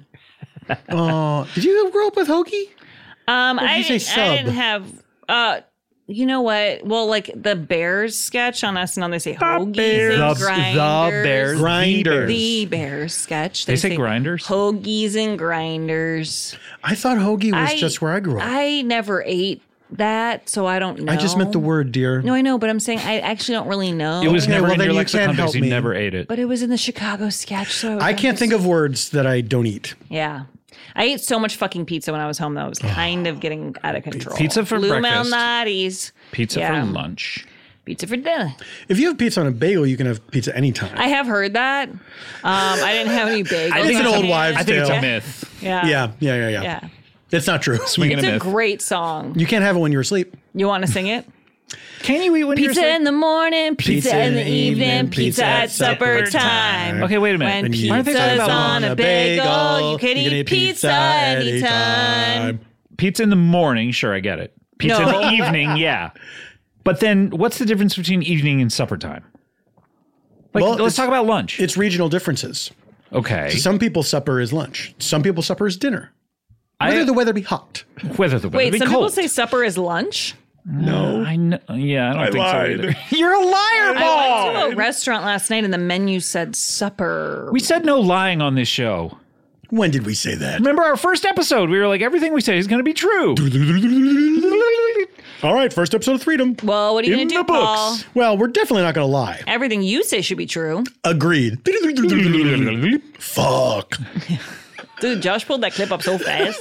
Did you grow up with hoagie? I didn't have. You know what? Well, like the Bears sketch on SNL, they say hoagies and grinders. The Bears sketch. They say grinders? Hoagies and grinders. I thought hoagie was just where I grew up. I never ate that, so I don't know. I just meant the word, dear. No, I know, but I'm saying I actually don't really know. It was never in your lexicon because you never ate it. But it was in the Chicago sketch, so I can't think of words that I don't eat. Yeah. I ate so much fucking pizza when I was home that I was kind of getting out of control. Pizza for Blue breakfast. Malnati's. Pizza for lunch. Pizza for dinner. If you have pizza on a bagel, you can have pizza anytime. I have heard that. I didn't have any bagels. I think it's an old wives' I think tale. it's a myth. Yeah. Yeah. It's not true. Swinging It's a a myth. great song. You can't have it when you're asleep. You want to sing it? Can you eat when you're Pizza asleep? in the morning, pizza in the evening, pizza at supper time. Okay, wait a minute. When Aren't they talking pizza's about on a bagel, you can eat pizza anytime. pizza in the morning? Sure, I get it. Pizza in the evening, yeah. But then what's the difference between evening and supper time? Like, Well, let's talk about lunch. It's regional differences. Okay. Some people's supper is lunch. Some people's supper is dinner. Whether the weather be hot. Whether the weather Wait, be some cold. people say supper is lunch? No. I know. Yeah, I don't think lied. so either. You're a liar, I Paul. went to a restaurant last night and the menu said supper. We said no lying on this show. When did we say that? Remember our first episode? We were like, everything we say is going to be true. All right, first episode of Freedom. Well, what are you In going to do, the books. Paul? Well, we're definitely not going to lie. Everything you say should be true. Agreed. Fuck. Dude, Josh pulled that clip up so fast.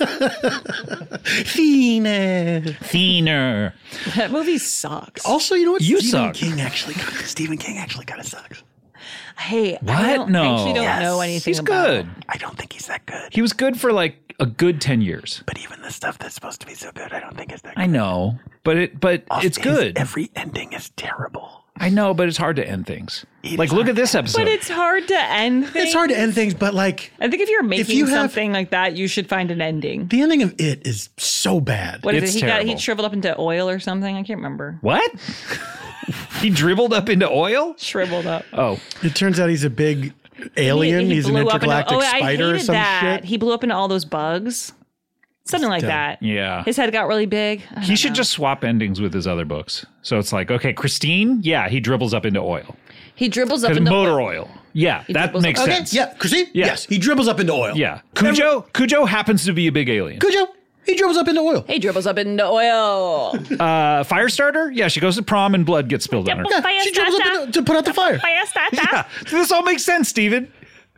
Thinner. That movie sucks. Also, you know what? You Stephen suck. King actually kind of sucks. Hey, What? I don't, No. actually don't Yes. know anything He's about good. I don't think he's that good. He was good for like a good 10 years. But even the stuff that's supposed to be so good, I don't think is that good. I know, but it's good. Every ending is terrible. I know, but it's hard to end things. Like, look at this episode. But it's hard to end things. It's hard to end things, but like I think if you're making you have- something like that, you should find an ending. the ending of it is so bad. What is It's it? He terrible. shriveled up into oil or something? I can't remember. What? He dribbled up into oil? Shriveled up. Oh, It turns out he's a big alien. He's an blew up into- intergalactic I spider or hated some that. shit. He blew up into all those bugs. Something like that. yeah. His head got really big. I He don't should know. just swap endings with his other books. So it's like, okay, Christine, yeah, he dribbles up into oil. He dribbles up Because into motor oil. Yeah, that dribbles makes up- sense. Yeah, Christine? Yeah. Yes, he dribbles up into oil. Yeah. Cujo happens to be a big alien. Cujo, he dribbles up into oil. He dribbles up into oil. Firestarter? Yeah, she goes to prom and blood gets spilled on her. Yeah, she dribbles up into, to put out the fire. Yeah, so this all makes sense, Steven.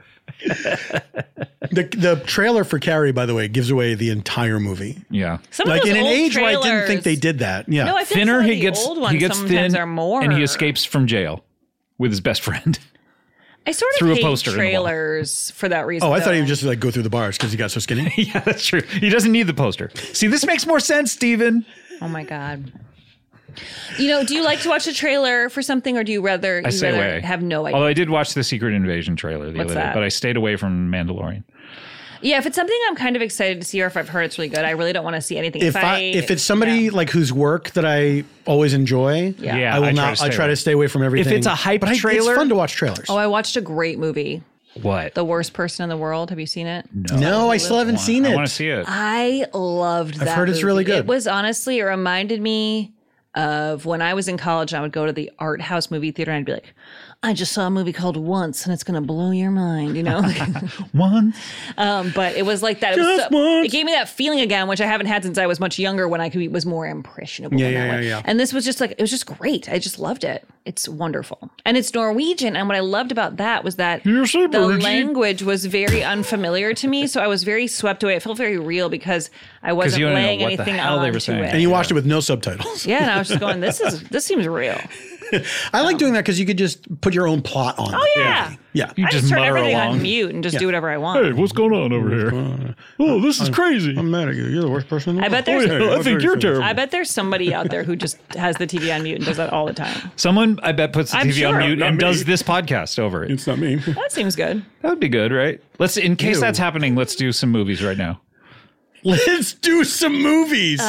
The trailer for Carrie, by the way, gives away the entire movie. Yeah. Some of Like those in an old age where I didn't trailers- think they did that. Yeah. No, I think Thinner, some of he the gets old ones he gets sometimes thin are more. and he escapes from jail with his best friend. I sort of threw a hate poster in the wall. trailers for that reason. Oh, I thought he though. would just like go through the bars because he got so skinny. Yeah, that's true. He doesn't need the poster. See, this makes more sense, Steven. Oh my god. You know, do you like to watch a trailer for something, or do you rather I stay away. have no idea? Although I did watch the Secret Invasion trailer the What's other day, that? but I stayed away from Mandalorian. Yeah, if it's something I'm kind of excited to see, or if I've heard it's really good, I really don't want to see anything. If it's somebody like whose work that I always enjoy, Yeah, I will I try not. to I stay try away. to stay away from everything. If it's a hype but trailer- it's fun to watch trailers. Oh, I watched a great movie, What? The Worst Person in the World. Have you seen it? no, I still haven't seen I it. want to see it. I loved that. I've heard it's really movie. good. It was honestly, it reminded me of when I was in college and I would go to the art house movie theater and I'd be like, I just saw a movie called Once and it's going to blow your mind, you know? One. But it was like that. It gave me that feeling again, which I haven't had since I was much younger when I was more impressionable. Yeah, in that yeah, way. yeah. And this was just like, it was just great. I just loved it. It's wonderful. And it's Norwegian. And what I loved about that was that the language was very unfamiliar to me. So I was very swept away. It felt very real because I wasn't you didn't know laying what the anything hell they were onto saying. it. And you watched it with no subtitles. Yeah, and I was just going, this seems real. I like doing that because you could just put your own plot on. Oh yeah. Yeah. You I just just turn mutter everything along. on mute and just do whatever I want. Hey, what's going on over here? Oh, this is crazy. I'm mad at you. You're the worst person in the I world. bet there's I think you're terrible. I bet there's somebody out there who just has the TV on mute and does that all the time. Someone, I bet, puts the I'm TV on sure. mute Not and me. does this podcast over it. It's not me. That seems good. That would be good, right? Let's, in case Ew. that's happening, let's do some movies right now. Let's do some movies.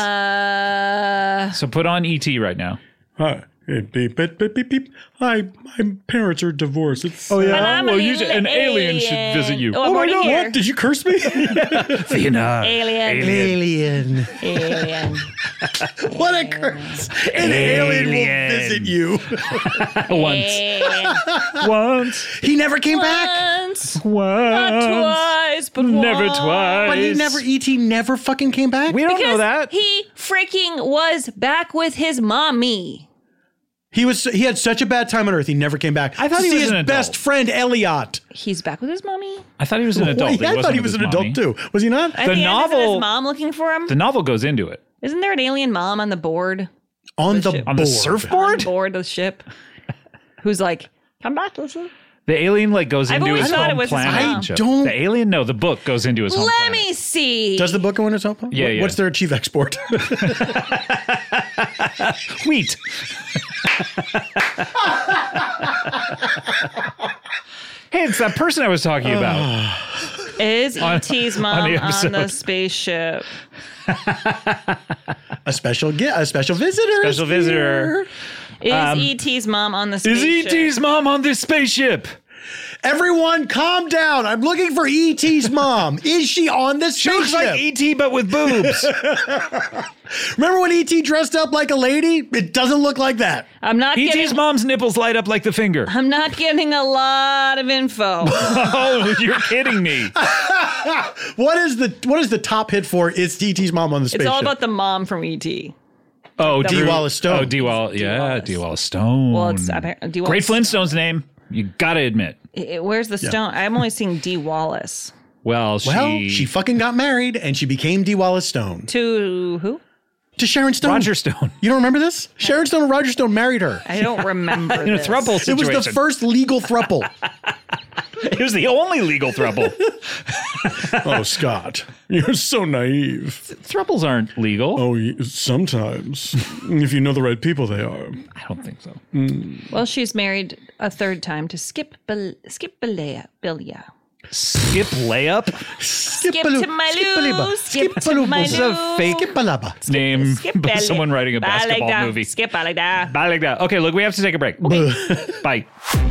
So put on E.T. right now. Hi. Beep, beep, beep, beep, beep, beep. Hi, my parents are divorced. It's, Oh, yeah? And I'm Well, an alien should visit you. Oh, I'm already here. What? Did you curse me? Alien. Alien. What a curse. An alien will visit you. Once. He never came back. Once, not twice, but Never once. twice. But he never, E.T. never fucking came back. We don't know Because that. he freaking was back with his mommy. He had such a bad time on Earth. He never came back. I thought to he see was his an adult. best friend Elliot. He's back with his mommy? I thought he was an adult. I thought he was an adult too. Was he not? I The think isn't novel- his mom looking for him? The novel goes into it. Isn't there an alien mom on the board? On the ship. board. On the surfboard? On board the ship? Who's like, come back, listen. The alien like goes I've into always his thought it home was his planet. mom. Chip. don't- The alien? No, the book goes into his home Let planet. me see. Does the book go in its open? Yeah, yeah. What's their chief export? Wheat. Hey, it's that person I was talking about. Is E.T.'s mom on the on episode. the spaceship? a special visitor. Special visitor. Is E.T.'s mom on the Is spaceship? E.T.'s mom on this spaceship? Everyone, calm down. I'm looking for E.T.'s mom. Is she on this She looks spaceship? like E.T. but with boobs. Remember when E.T. dressed up like a lady? It doesn't look like that. I'm not E.T.'s getting. mom's nipples light up like the finger. I'm not getting a lot of info. Oh, you're kidding me. What is the top hit for Is E.T.'s mom on the spaceship? It's all about the mom from E.T. Oh, D. Wallace Stone. Oh, D. Wallace. Yeah, D. Wallace Stone. Well, it's apparently D. Great Wallace. Flintstone's name. You gotta admit. Where's the stone? I'm only seeing D. Wallace. Well, she fucking got married and she became D. Wallace Stone. To who? To Sharon Stone. Roger Stone. You don't remember this? Sharon Stone and Roger Stone married her. I don't remember In a this. throuple It situation. was the first legal throuple. It was the only legal throuple. Oh, Scott, you're so naive. Throuples aren't legal. Oh, sometimes. If you know the right people, they are. I don't think so. Well, she's married a third time to Skip Bilia. Skip layup? Skip to my loo. Skip to my This is a loo. fake name by Skip someone writing a basketball movie. Skip like that. Bye like that. Okay, look, we have to take a break. Bye.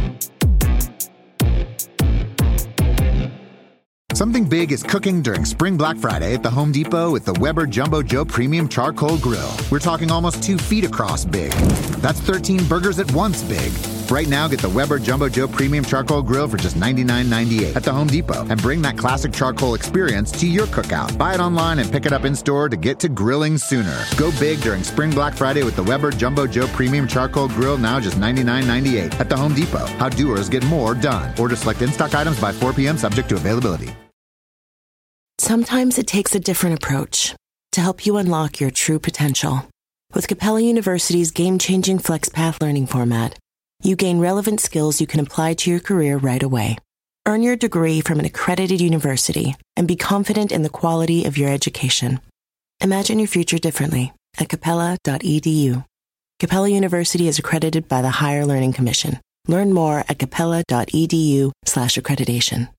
Something big is cooking during Spring Black Friday at the Home Depot with the Weber Jumbo Joe Premium Charcoal Grill. We're talking almost 2 feet across big. That's 13 burgers at once big. Right now, get the Weber Jumbo Joe Premium Charcoal Grill for just $99.98 at the Home Depot and bring that classic charcoal experience to your cookout. Buy it online and pick it up in store to get to grilling sooner. Go big during Spring Black Friday with the Weber Jumbo Joe Premium Charcoal Grill, now just $99.98 at the Home Depot. How doers get more done. Order select in-stock items by 4 p.m. subject to availability. Sometimes it takes a different approach to help you unlock your true potential. With Capella University's game-changing FlexPath learning format, you gain relevant skills you can apply to your career right away. Earn your degree from an accredited university and be confident in the quality of your education. Imagine your future differently at capella.edu. Capella University is accredited by the Higher Learning Commission. Learn more at capella.edu/accreditation.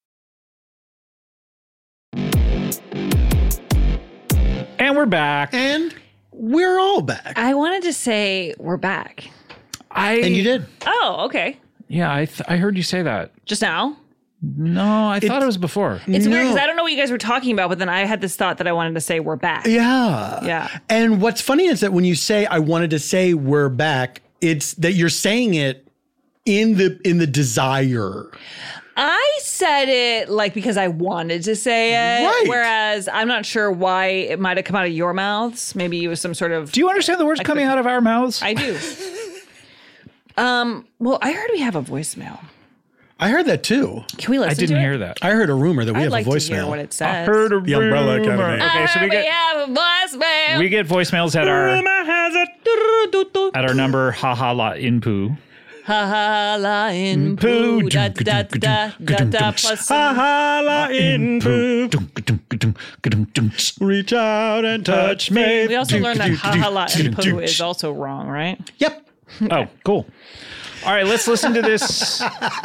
And we're back. And we're all back. I wanted to say we're back. And you did. Oh, okay. Yeah, I heard you say that. Just now? No, I thought it was before. It's weird because I don't know what you guys were talking about, but then I had this thought that I wanted to say we're back. Yeah. Yeah. And what's funny is that when you say I wanted to say we're back, it's that you're saying it in the desire. I said it like because I wanted to say it, Right. whereas I'm not sure why it might have come out of your mouths. Maybe it was some sort of. Do you understand the words coming out of our mouths? I do. Well, I heard we have a voicemail. I heard that too. Can we listen? I didn't to it? hear that. I heard a rumor that we I'd have like a to hear voicemail. what it says. Heard a The Umbrella rumor. Academy. Okay, so we have a voicemail. get voicemails at our number haha la inpoo. Ha ha la in poo da da da da da plus some- Ha la in poo. Reach out and touch me. We also learned that ha ha la in poo is also wrong, right? Yep. Oh, cool. All right, let's listen to this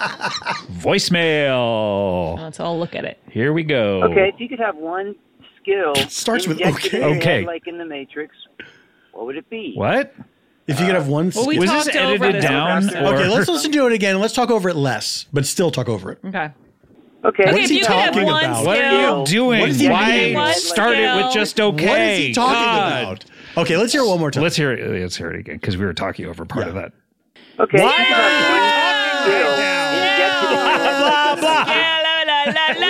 voicemail. Let's all look at it. Here we go. Okay, if you could have one skill Starts with injected okay. in your Okay. head like in the Matrix, what would it be? What? If you could have one. Well, we Was talked this over edited this. down? Or? Okay, let's listen to it again. Let's talk over it less, but still talk over it. Okay. Okay, Okay, is if he you could have talking one about? What are you doing? What is he Why doing? One start it with skill. just okay? What is he talking God. about? Okay, let's hear it one more time. Let's hear it. Let's hear it again because we were talking over part of that. okay. Why if you could have one skill injected in your head like in the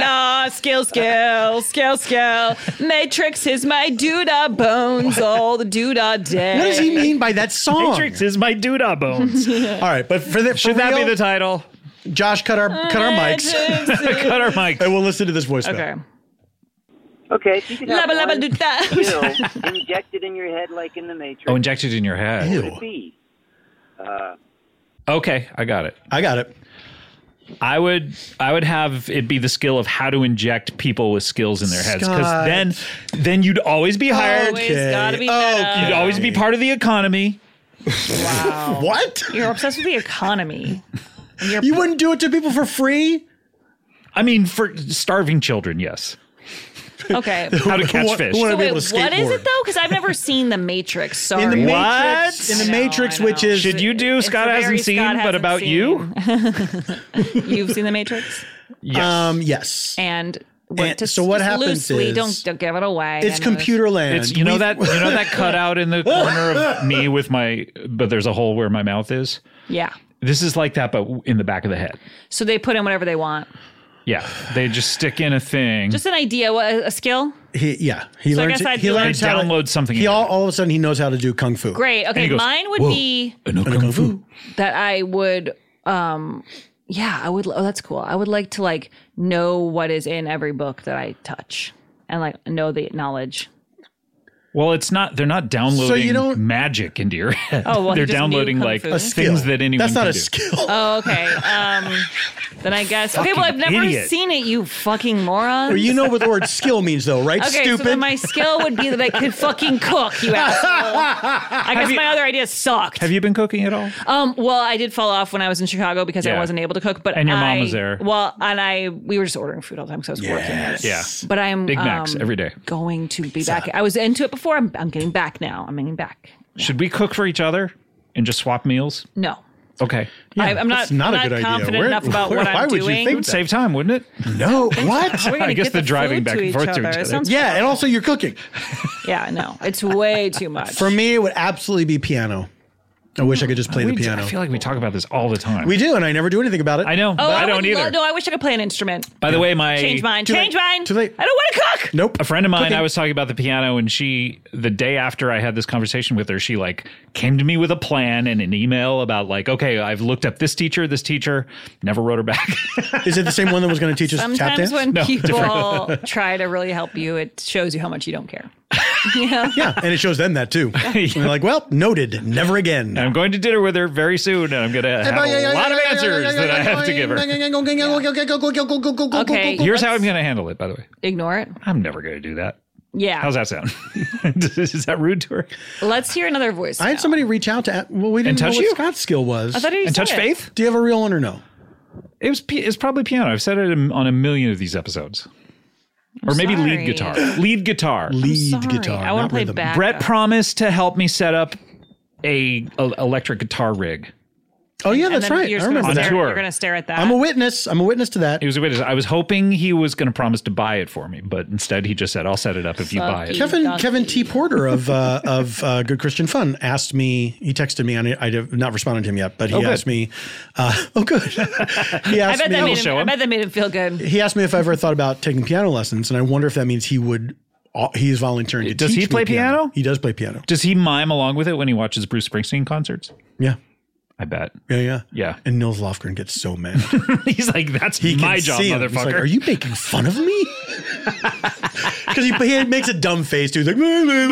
Skill. Matrix is my doodah bones all the doodah day. What does he mean by that song? Matrix is my doodah bones. All right, but for Should that real, be the title? Josh, cut our mics, Cut our mic. and we'll listen to this voicemail. Okay. Okay, if you could have Labba, labba, one doodah. skill injected in your head like in the Matrix, Oh, injected in your head. what would it be? Okay, I got it. I got it. I would have it be the skill of how to inject people with skills in their heads, because then you'd always be hired. Always gotta be meta. You'd always be part of the economy. Wow. What? You're obsessed with the economy. You wouldn't do it to people for free? I mean, for starving children, yes. Okay. How to catch fish. So wait, what is it though? Because I've never seen The Matrix. Sorry. In the Matrix, which is should you do? Scott hasn't seen, but about you. You've seen The Matrix? Yes. Yes. And so what happens loosely, is don't give it away. It's computer land. It's that cutout in the corner of me with but there's a hole where my mouth is. Yeah. This is like that, but in the back of the head. So they put in whatever they want. Yeah, they just stick in a thing. Just an idea, a skill. He So learns. He learns how to download something. All of a sudden he knows how to do kung fu. Great. Okay, goes, mine would be I know kung fu. that I would. Yeah, I would. Oh, that's cool. I would like to know what is in every book that I touch and know the knowledge. Well, they're not downloading magic into your head. Oh, well, they're downloading things that anyone That's not can a do. skill. Oh, okay. Then I guess. Okay, well, I've never seen it, you fucking moron. Well, you know what the word skill means, though, right? Okay, Stupid. so then my skill would be that I could fucking cook, you asshole. I guess my other ideas sucked. Have you been cooking at all? Well, I did fall off when I was in Chicago because I wasn't able to cook. And your mom was there. Well, we were just ordering food all the time because I was working. Yeah. But I'm Big Macs every day. Going to be back. I was into it before. I'm getting back now. I'm getting back. Yeah. Should we cook for each other and just swap meals? No. Okay. I'm not a good confident idea. enough about what I'm doing. It would save time, wouldn't it? No. What? I guess the driving back and forth to each other. Yeah, and also you're cooking. Yeah, no. It's way too much. For me, it would absolutely be piano. I wish I could just play the piano. I feel like we talk about this all the time. We do, and I never do anything about it. I know, but I don't either. No, I wish I could play an instrument. By the way, Change mine. Too late. Too late. I don't want to cook. Nope. A friend of mine, I was talking about the piano, and the day after I had this conversation with her, she came to me with a plan and an email about okay, I've looked up this teacher, never wrote her back. Is it the same one that was going to teach us tap dance? Sometimes when people try to really help you, it shows you how much you don't care. Yeah, and it shows them that too. And they're like, well, noted, never again. And I'm going to dinner with her very soon, and I'm going to have a lot of answers that I have to give her. Okay, here's how I'm going to handle it, by the way. Ignore it. I'm never going to do that. Yeah. How's that sound? Is that rude to her? Let's hear another voice. I had somebody reach out to. Well, we didn't know what Scott's skill was. I thought he and touch said Faith? Do you have a real one or no? It's probably piano. I've said it on a million of these episodes. Or maybe lead guitar. Lead guitar. Lead guitar. I want to play back. Brett promised to help me set up a electric guitar rig. Oh yeah, that's right. I remember that. You're going to stare at that. I'm a witness to that. He was a witness. I was hoping he was going to promise to buy it for me, but instead he just said, "I'll set it up if you buy it." Kevin T. Porter of Good Christian Fun asked me. He texted me, and I have not responded to him yet. But he asked me. Good. He asked I bet that made him feel good. He asked me if I ever thought about taking piano lessons, and I wonder if that means he's volunteering to teach. Does he play piano? He does play piano. Does he mime along with it when he watches Bruce Springsteen concerts? Yeah. I bet. Yeah. And Nils Lofgren gets so mad. He's like, that's my job, motherfucker. He's like, are you making fun of me? Because he makes a dumb face too. He's like,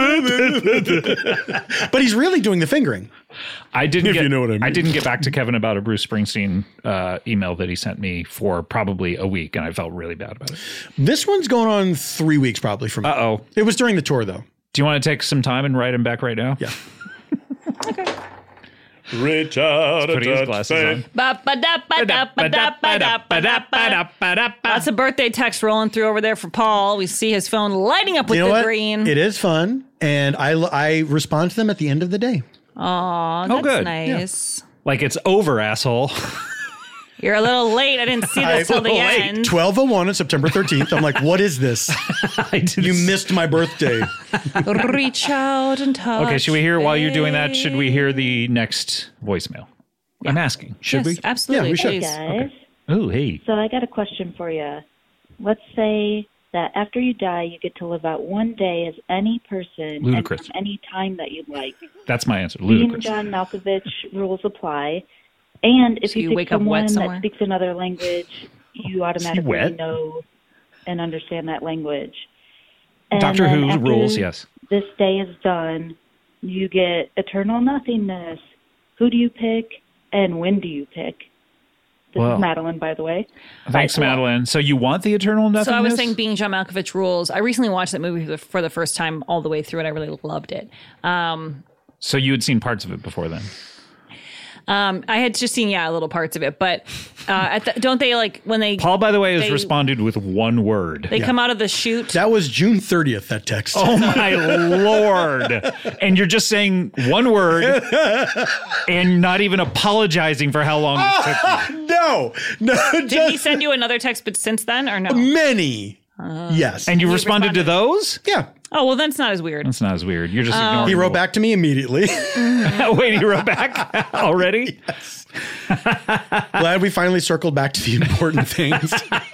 but he's really doing the fingering. You know what I mean. I didn't get back to Kevin about a Bruce Springsteen email that he sent me for probably a week, and I felt really bad about it. This one's going on 3 weeks probably from now. Uh-oh. It was during the tour, though. Do you want to take some time and write him back right now? Yeah. Okay. Reach out and touch faith. Lots of birthday text rolling through over there for Paul. We see his phone lighting up with the green. It is fun, and I respond to them at the end of the day. Aw, that's good. nice. Yeah. Like it's over, asshole. You're a little late. I didn't see this till the end. 12:01 on September 13th. I'm like, what is this? You missed my birthday. Reach out and touch. Okay, should we hear, while you're doing that, should we hear the next voicemail? Yeah. I'm asking. Should we? Absolutely. Yeah, we should. Hey, guys. Okay. Oh, hey. So I got a question for you. Let's say that after you die, you get to live out one day as any person Ludicrous. and from any time that you'd like. That's my answer. Dean Ludicrous. John Malkovich rules apply. And if So you pick wake up someone wet that somewhere? speaks another language, you automatically wet? know and understand that language. And Doctor then Who after rules, yes. this day is done, you get eternal nothingness. Who do you pick and when do you pick? This is Madeline, by the way. Thanks, Madeline. So you want the eternal nothingness? So I was saying Being John Malkovich rules. I recently watched that movie for the first time all the way through, and I really loved it. So you had seen parts of it before then? I had just seen, little parts of it, but don't they like when they... Paul, by the way, has responded with one word. They come out of the chute. That was June 30th, that text. Oh, my Lord. And you're just saying one word and not even apologizing for how long it took you. No. Did he send you another text but since then, or no? Many. Yes. And you responded to those? Yeah. Oh, well, that's not as weird. That's not as weird. You're just ignoring He wrote back to me immediately. Wait, he wrote back already? Yes. Glad we finally circled back to the important things.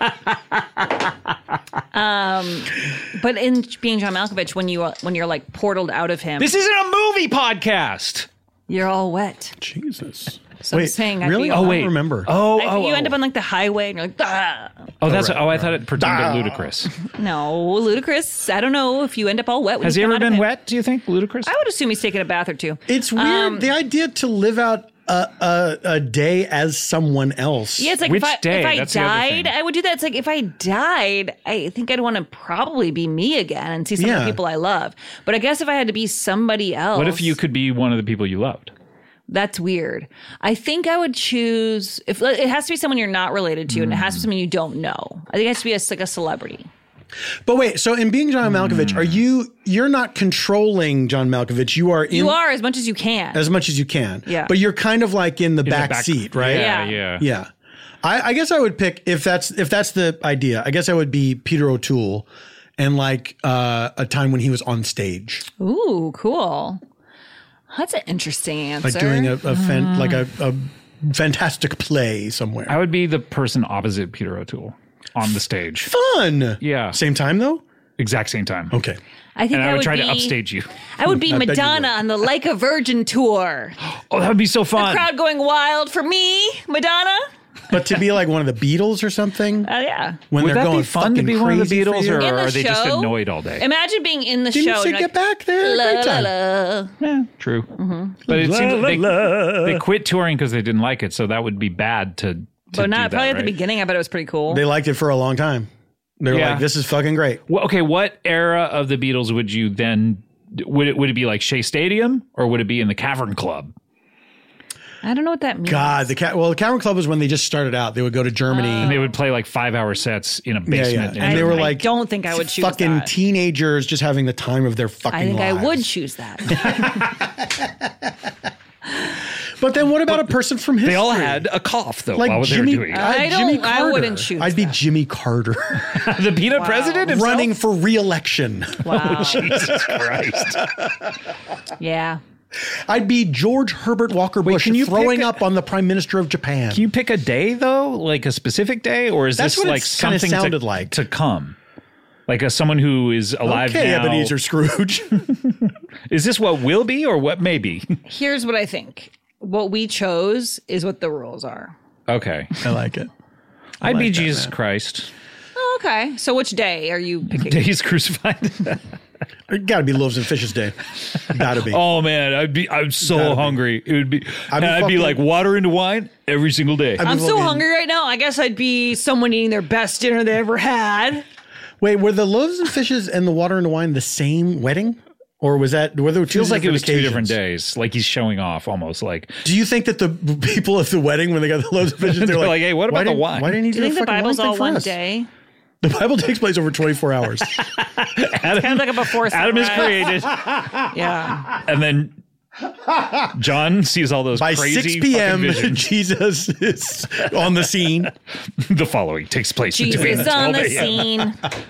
But in Being John Malkovich, when you're like portaled out of him, This isn't a movie podcast. You're all wet. Jesus. So I'm saying, really? I don't remember. you end up on like the highway, and you're like, ah. Oh, that's I thought it pertained to Ludacris. No, Ludacris. I don't know if you end up all wet. When Has he ever been wet? Do you think, Ludacris? I would assume he's taken a bath or two. It's weird. The idea to live out a day as someone else. Yeah, it's like Which if I day? died, I would do that. It's like if I died, I think I'd want to probably be me again and see some of the people I love. But I guess if I had to be somebody else, What if you could be one of the people you loved? That's weird. I think I would choose if it has to be someone you're not related to, and it has to be someone you don't know. I think it has to be like a celebrity. But wait, so in Being John Malkovich, you're not controlling John Malkovich. You are as much as you can. As much as you can. Yeah. But you're kind of like in the back seat, right? Yeah. I guess I would pick if that's the idea. I guess I would be Peter O'Toole and like a time when he was on stage. Ooh, cool. That's an interesting answer. Like doing a fantastic play somewhere. I would be the person opposite Peter O'Toole on the stage. Fun. Yeah. Same time though? Exact same time. Okay. I think I would try to upstage you. I would be Madonna on the Like a Virgin tour. Oh, that would be so fun. The crowd going wild for me, Madonna. But to be like one of the Beatles or something? Yeah. When would they're that going be fun to be one of the Beatles, or are they just show? annoyed all day? Imagine being in the Didn't show. you say get back there? Great time. Yeah, true. But it seems like they quit touring because they didn't like it, so that would be bad to But not do that, probably at the right? beginning. I bet it was pretty cool. They liked it for a long time. They were like, this is fucking great. Well, okay, what era of the Beatles would you then... Would it be like Shea Stadium, or would it be in the Cavern Club? I don't know what that means. God, the Cavern Club was when they just started out. They would go to Germany. And they would play like 5-hour sets in a basement. And they were like, I don't think I would choose fucking that. teenagers just having the time of their fucking I think lives. I would choose that. But then what about a person from history? They all had a cough, though, like while Jimmy, they were doing it. I wouldn't choose I'd be that. Jimmy Carter. The peanut president himself? Running for re-election. Wow. Oh, Jesus Christ. Yeah. I'd be George Herbert Walker Bush can you throwing pick up on the Prime Minister of Japan. Can you pick a day, though? Like a specific day? Or is That's this what like it's kinda something sounded like. to come? Like someone who is alive okay, now. Ebenezer Scrooge. Is this what will be or what may be? Here's what I think. What we chose is what the rules are. Okay. I like it. I'd be like that, Jesus man. Christ. Oh, okay. So which day are you picking? Day he's crucified. It gotta be Loaves and Fishes Day. Gotta be. Oh man, I'm so hungry. It would be I'd be like water into wine every single day. I'm so hungry right now. I guess I'd be someone eating their best dinner they ever had. Wait, were the Loaves and Fishes and the water and the wine the same wedding? Or were there two Feels like it was occasions? 2 different days. Like he's showing off almost like. Do you think that the people at the wedding, when they got the Loaves and Fishes, they're like, hey, what about the wine? Why didn't he Do you think the Bible's all one us? day? The Bible takes place over 24 hours. It's kind of like a before Adam is sunrise. created. Yeah. And then John sees all those By crazy 6 p.m., fucking visions. Jesus is on the scene. The following takes place between Jesus on 12 the a.m. scene.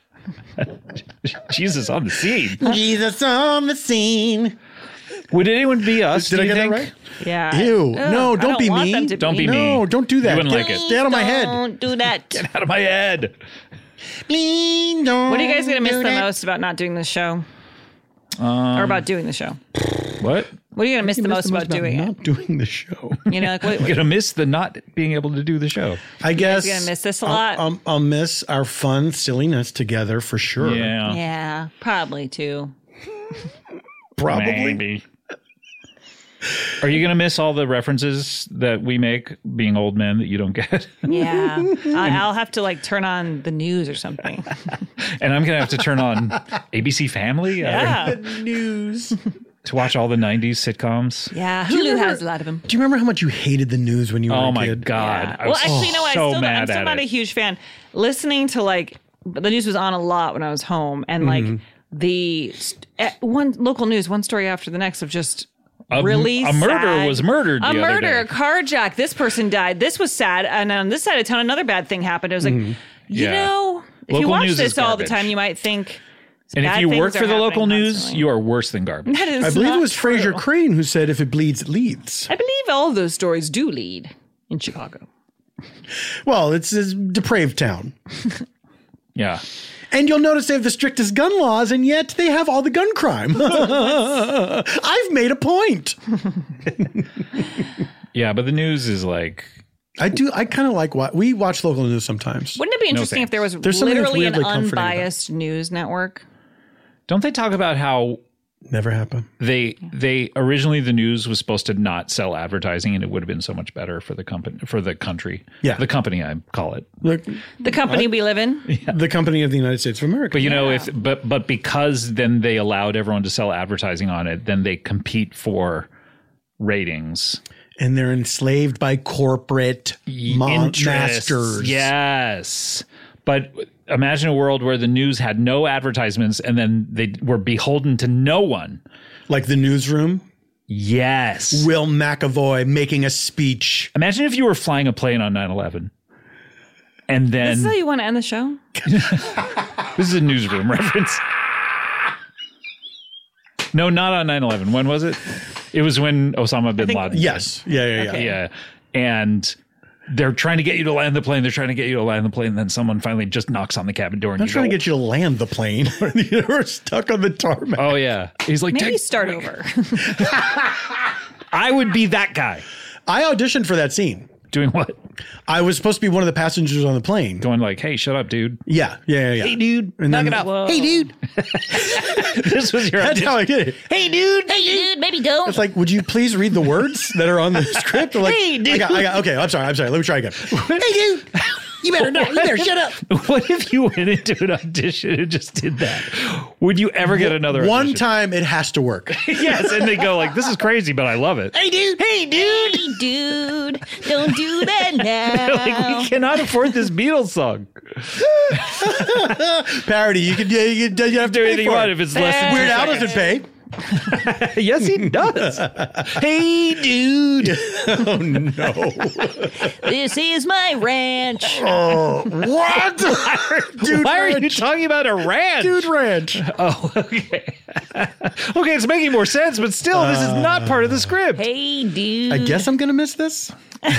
Jesus on the scene. Jesus on the scene. Would anyone be us? Did do I you get think? that right? Yeah. Ew. Ugh, No, I don't be want me. them to Don't be me. me. No, don't do that. You wouldn't like it. Stay out of my head. Don't do that. Get out of my head. Please don't. What are you guys going to miss do the that. most about not doing this show? Or about doing the show? What? What are you going to miss the most about doing it? Not doing the show. You know, like what, I'm gonna miss the not being able to do the show. I guess gonna miss this a lot? I'll miss our fun silliness together for sure. Yeah. yeah, probably too. Probably. Maybe. Are you going to miss all the references that we make being old men that you don't get? Yeah. I'll have to like turn on the news or something. And I'm going to have to turn on ABC Family. Yeah. The news. To watch all the 90s sitcoms. Yeah. Hulu has a lot of them. Do you remember how much you hated the news when you were a kid? Oh my God. Yeah. I was actually, no, I'm still not it. a huge fan. Listening to like, the news was on a lot when I was home. And like one local news, one story after the next of just really a murder sad. was murdered the a other murder, day. a carjack. This person died. This was sad. And on this side of town, another bad thing happened. It was like, you know, if Local you watch news this is all the garbage. time, you might think. And if bad you things work are for the local happening news, constantly. you are worse than garbage. That is I believe it not was Fraser true. Crane who said, if it bleeds, it leads. I believe all of those stories do lead in Chicago. Well, it's a depraved town. Yeah. And you'll notice they have the strictest gun laws, and yet they have all the gun crime. I've made a point. Yeah, but the news is like... I kind of like what we watch local news sometimes. Wouldn't it be interesting if there was There's something that's literally an weirdly comforting about it. unbiased news network? Don't they talk about how Never happened. they originally the news was supposed to not sell advertising, and it would have been so much better for the country. Yeah. The company, I call it. Look, The company we live in? the company of the United States of America. But you know, but because then they allowed everyone to sell advertising on it, then they compete for ratings. And they're enslaved by corporate masters. Yes. But imagine a world where the news had no advertisements and then they were beholden to no one. Like the newsroom. Yes. Will McAvoy making a speech. Imagine if you were flying a plane on 9/11. And then... This is how you want to end the show? This is a newsroom reference. No, not on 9/11. When was it? It was when Osama bin Laden. Yes. Yeah. And they're trying to get you to land the plane. And then someone finally just knocks on the cabin door. And I'm trying to get you to land the plane. You're stuck on the tarmac. Oh, yeah. He's like, Maybe start over. I would be that guy. I auditioned for that scene. Doing what? I was supposed to be one of the passengers on the plane. Going like, hey, shut up, dude. Yeah. Hey, dude. And knock then- it off. Whoa. Hey, dude. This was your That's audition. how I get it. Hey, dude. Hey, dude, maybe don't. It's like, would you please read the words that are on the script? Or like, Hey, dude. I got, okay, I'm sorry. Let me try again. Hey, dude. You better shut up. What if you went into an audition and just did that? Would you ever get another One audition? time it has to work. Yes, and they go like, this is crazy, but I love it. Hey, dude. Hey, dude. Hey, dude, don't do that now. Like, we cannot afford this Beatles song. Parody. You have to Do pay anything you for want it. if it's less than Weird 2 Al seconds. doesn't pay. Yes, he does. Hey, dude. Oh, no. This is my ranch. What? Dude Why are you Ranch. talking about a ranch? Dude Ranch. Oh, okay. Okay, it's making more sense, but still, this is not part of the script. Hey, dude. I guess I'm going to miss this.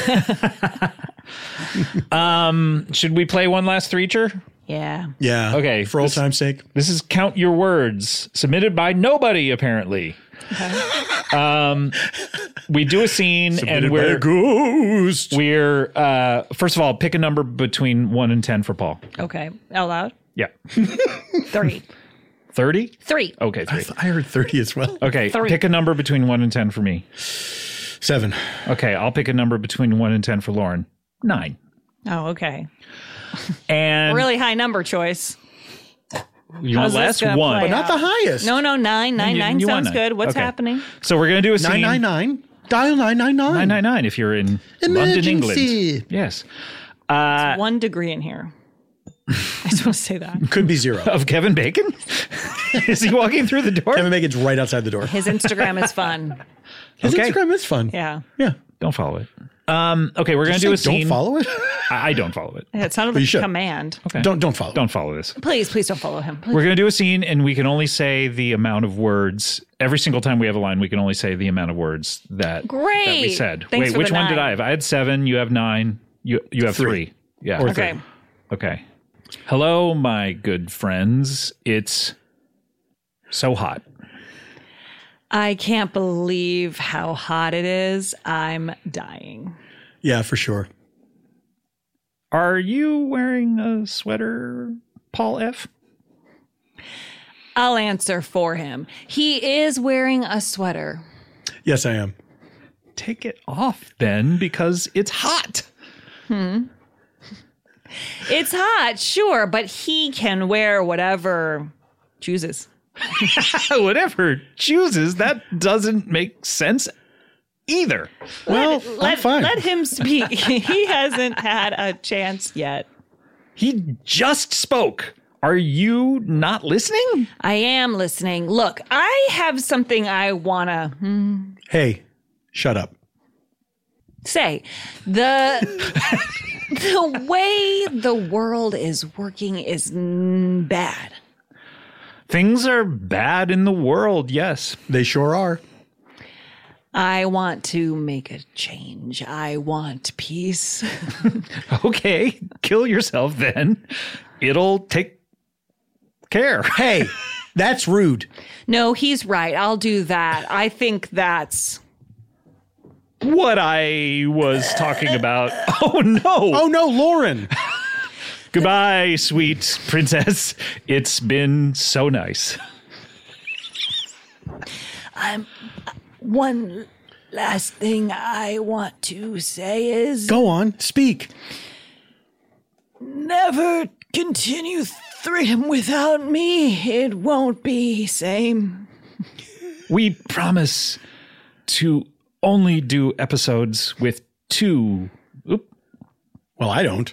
Should we play one last Threecher? Yeah. Yeah. Okay, For old this- time's sake. This is Count Your Words, submitted by nobody, apparently. We do a scene, and By a ghost. we're first of all, pick a number between 1 and 10 for Paul. Okay. Out loud. Yeah. 30. 30? 3. Okay, 3. I heard 30 as well. Okay, 3. pick a number between 1 and 10 for me. 7. Okay, I'll pick a number between 1 and 10 for Lauren. 9. Oh, okay. And Really high number choice. you want How's this less? gonna 1. play Not the highest. No, 9. 9 You want sounds 9. good. What's Okay. happening? So we're going to do a scene. 999. Dial 999. 999 if you're in London, England. Emergency. Yes. 1 degree in here. I just want to say that. Could be 0. Of Kevin Bacon? Is he walking through the door? Kevin Bacon's right outside the door. His Instagram is fun. His Okay. Instagram is fun. Yeah. Yeah. Don't follow it. Okay, we're going to do a scene. Don't follow it. I don't follow it. It sounded you like a should. command. Okay. Don't follow. Don't follow this. Please don't follow him. Please. We're going to do a scene, and we can only say the amount of words. Every single time we have a line, we can only say the amount of words that we Great. said. Thanks Wait, for which the one did 9. I have? I had 7. You have 9. You have 3. Yeah. Or Okay. Okay. Hello, my good friends. It's so hot. I can't believe how hot it is. I'm dying. Yeah, for sure. Are you wearing a sweater, Paul F? I'll answer for him. He is wearing a sweater. Yes, I am. take it off, Ben, because it's hot. It's hot, sure, but he can wear whatever chooses. Whatever chooses, that doesn't make sense either. Well, I'm fine. Let him speak. He hasn't had a chance yet. He just spoke. Are you not listening? I am listening. Look, I have something I want to Hey, shut up. say. The way the world is working is bad. Things are bad in the world, yes. They sure are. I want to make a change. I want peace. Okay, kill yourself then. It'll take care. Hey, that's rude. No, he's right. I'll do that. I think that's What I was talking about. Oh, no. Oh, no, Lauren. Goodbye, sweet princess. It's been so nice. one last thing I want to say is Go on, speak. never continue Threedom without me. It won't be same. We promise to only do episodes with 2. Oop. Well, I don't.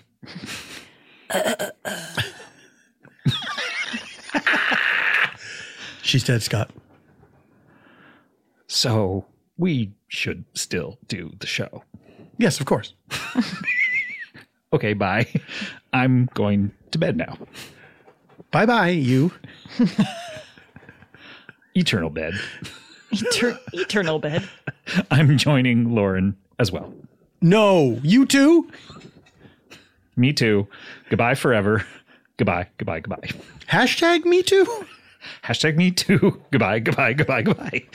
She's dead, Scott. So we should still do the show. Yes, of course. Okay, bye. I'm going to bed now. Bye-bye, you. Eternal bed. Eternal bed. I'm joining Lauren as well. No, you too? Me too. Goodbye forever. Goodbye, goodbye, goodbye. Hashtag me too? Hashtag me too. Goodbye, goodbye, goodbye, goodbye.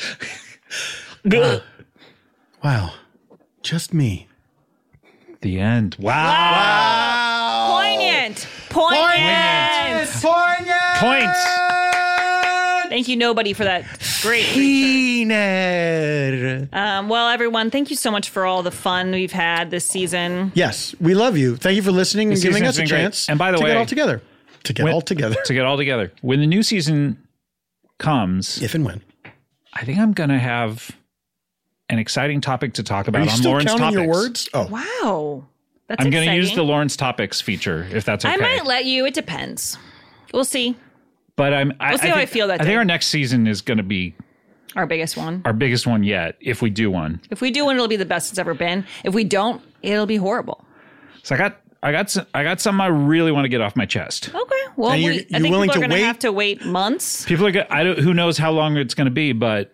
Wow. Just me. The end. Wow. Poignant. Poignant. Points. Thank you, nobody, for that great Peanut. well, everyone, thank you so much for all the fun we've had this season. Yes, we love you. Thank you for listening and This giving us season's a been great. chance And by the to way, get all together. To get all together. When the new season comes, If and when. I think I'm going to have an exciting topic to talk Are about you on still Lauren's counting Topics. your words? Oh. Wow. That's I'm going to exciting. use the Lauren's Topics feature, if that's okay. I might let you. It depends. We'll see. But We'll see how I feel that I think day. our next season is going to be Our biggest one. our biggest one yet, if we do one. If we do one, it'll be the best it's ever been. If we don't, it'll be horrible. So I got something I really want to get off my chest. Okay. Well, And I you're think willing people are to going to wait? have to wait months. People are who knows how long it's going to be, but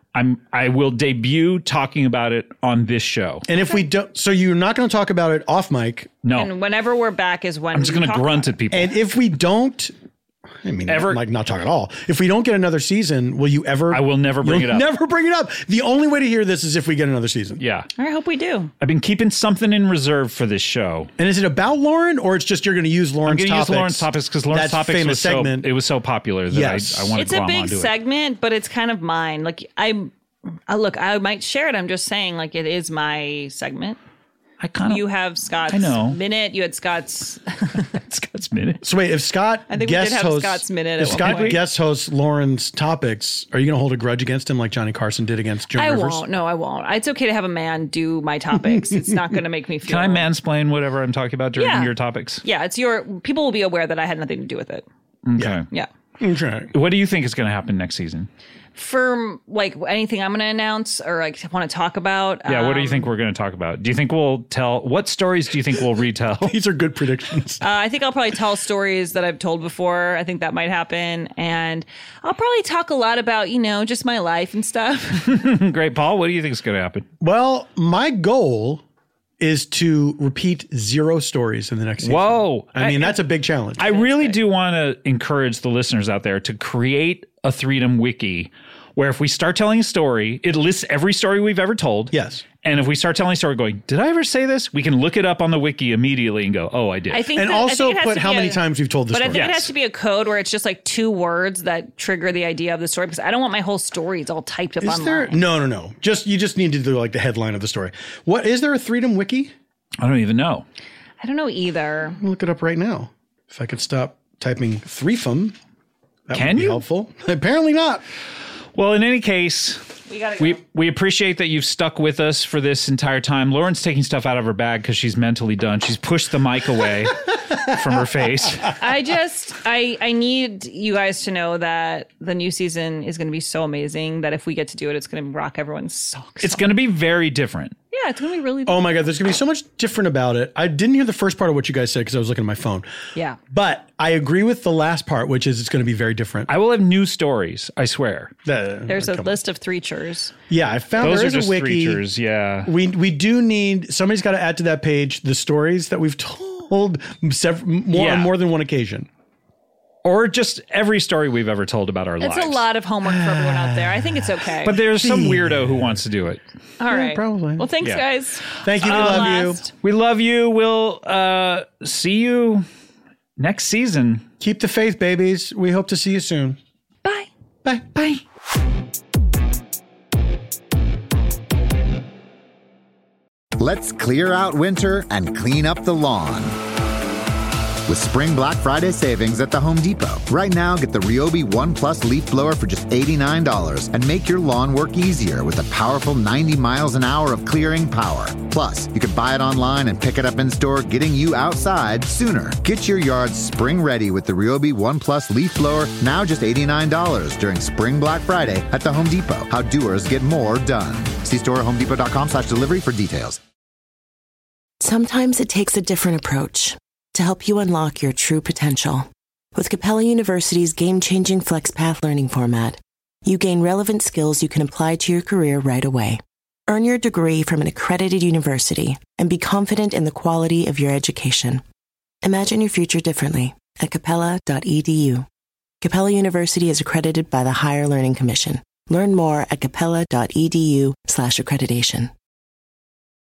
I will debut talking about it on this show. And if we don't, so you're not going to talk about it off mic. No, And whenever we're back is when I'm just going to grunt at people. And if we don't, I mean, like not talk at all. If we don't get another season, will you ever? I will never bring it up. Never bring it up. The only way to hear this is if we get another season. Yeah. I hope we do. I've been keeping something in reserve for this show. And is it about Lauren, or it's just you're going to use Lauren's I'm going to topics? use Lauren's Topics because Lauren's That Topics famous was segment. it was so popular that Yes. I wanted It's to a glom big onto it. segment, but it's kind of mine. Like look, I might share it. I'm just saying, like, it is my segment. I kind of You have Scott's I know. minute. You had Scott's. Scott's minute. So wait, if Scott I think we guest did have hosts, Scott's minute if at one Scott point. guest hosts Lauren's Topics, are you going to hold a grudge against him like Johnny Carson did against Jim I Rivers? won't. No, I won't. It's okay to have a man do my topics. It's not going to make me feel. Can I mansplain whatever I'm talking about during Yeah. your topics? Yeah, it's your. People will be aware that I had nothing to do with it. Okay. Yeah. Okay. What do you think is going to happen next season? For like anything I'm going to announce or like want to talk about. Yeah, what do you think we're going to talk about? Do you think we'll tell what stories do you think we'll retell? These are good predictions. I think I'll probably tell stories that I've told before. I think that might happen. And I'll probably talk a lot about, just my life and stuff. Great, Paul. What do you think is going to happen? Well, my goal is to repeat 0 stories in the next season. Whoa. I mean, that's a big challenge. I really do want to encourage the listeners out there to create a Threedom wiki where if we start telling a story, it lists every story we've ever told. Yes. And if we start telling a story going, did I ever say this? We can look it up on the wiki immediately and go, oh, I did. And also put how many times we've told the story. But I think it has to be a code where it's just like 2 words that trigger the idea of the story, because I don't want my whole stories all typed up online. No. You just need to do like the headline of the story. Is there a Freedom Wiki? I don't even know. I don't know either. Look it up right now. If I could stop typing threefum, that would be helpful. Apparently not. Well, in any case, we appreciate that you've stuck with us for this entire time. Lauren's taking stuff out of her bag because she's mentally done. She's pushed the mic away from her face. I need you guys to know that the new season is going to be so amazing that if we get to do it, it's going to rock everyone's socks. It's going to be very different. Yeah, it's going to be really Oh my God, there's going to be so much different about it. I didn't hear the first part of what you guys said because I was looking at my phone. Yeah. But I agree with the last part, which is it's going to be very different. I will have new stories, I swear. There's a list of Threechers. Yeah, I found those there are is just a wiki. Threechers, yeah. We do need, somebody's got to add to that page the stories that we've told on more than one occasion. Or just every story we've ever told about our lives. It's a lot of homework for everyone out there. I think it's okay. But there's some weirdo who wants to do it. All right. Probably. Well, thanks, guys. Thank you. We love you. We love you. We'll see you next season. Keep the faith, babies. We hope to see you soon. Bye. Bye. Bye. Let's clear out winter and clean up the lawn with Spring Black Friday savings at the Home Depot. Right now, get the Ryobi One Plus leaf blower for just $89 and make your lawn work easier with a powerful 90 miles an hour of clearing power. Plus, you can buy it online and pick it up in store, getting you outside sooner. Get your yard spring ready with the Ryobi One Plus leaf blower, now just $89 during Spring Black Friday at the Home Depot. How doers get more done. See store at homedepot.com/delivery for details. Sometimes it takes a different approach to help you unlock your true potential. With Capella University's game-changing FlexPath learning format, you gain relevant skills you can apply to your career right away. Earn your degree from an accredited university and be confident in the quality of your education. Imagine your future differently at capella.edu. Capella University is accredited by the Higher Learning Commission. Learn more at capella.edu/accreditation.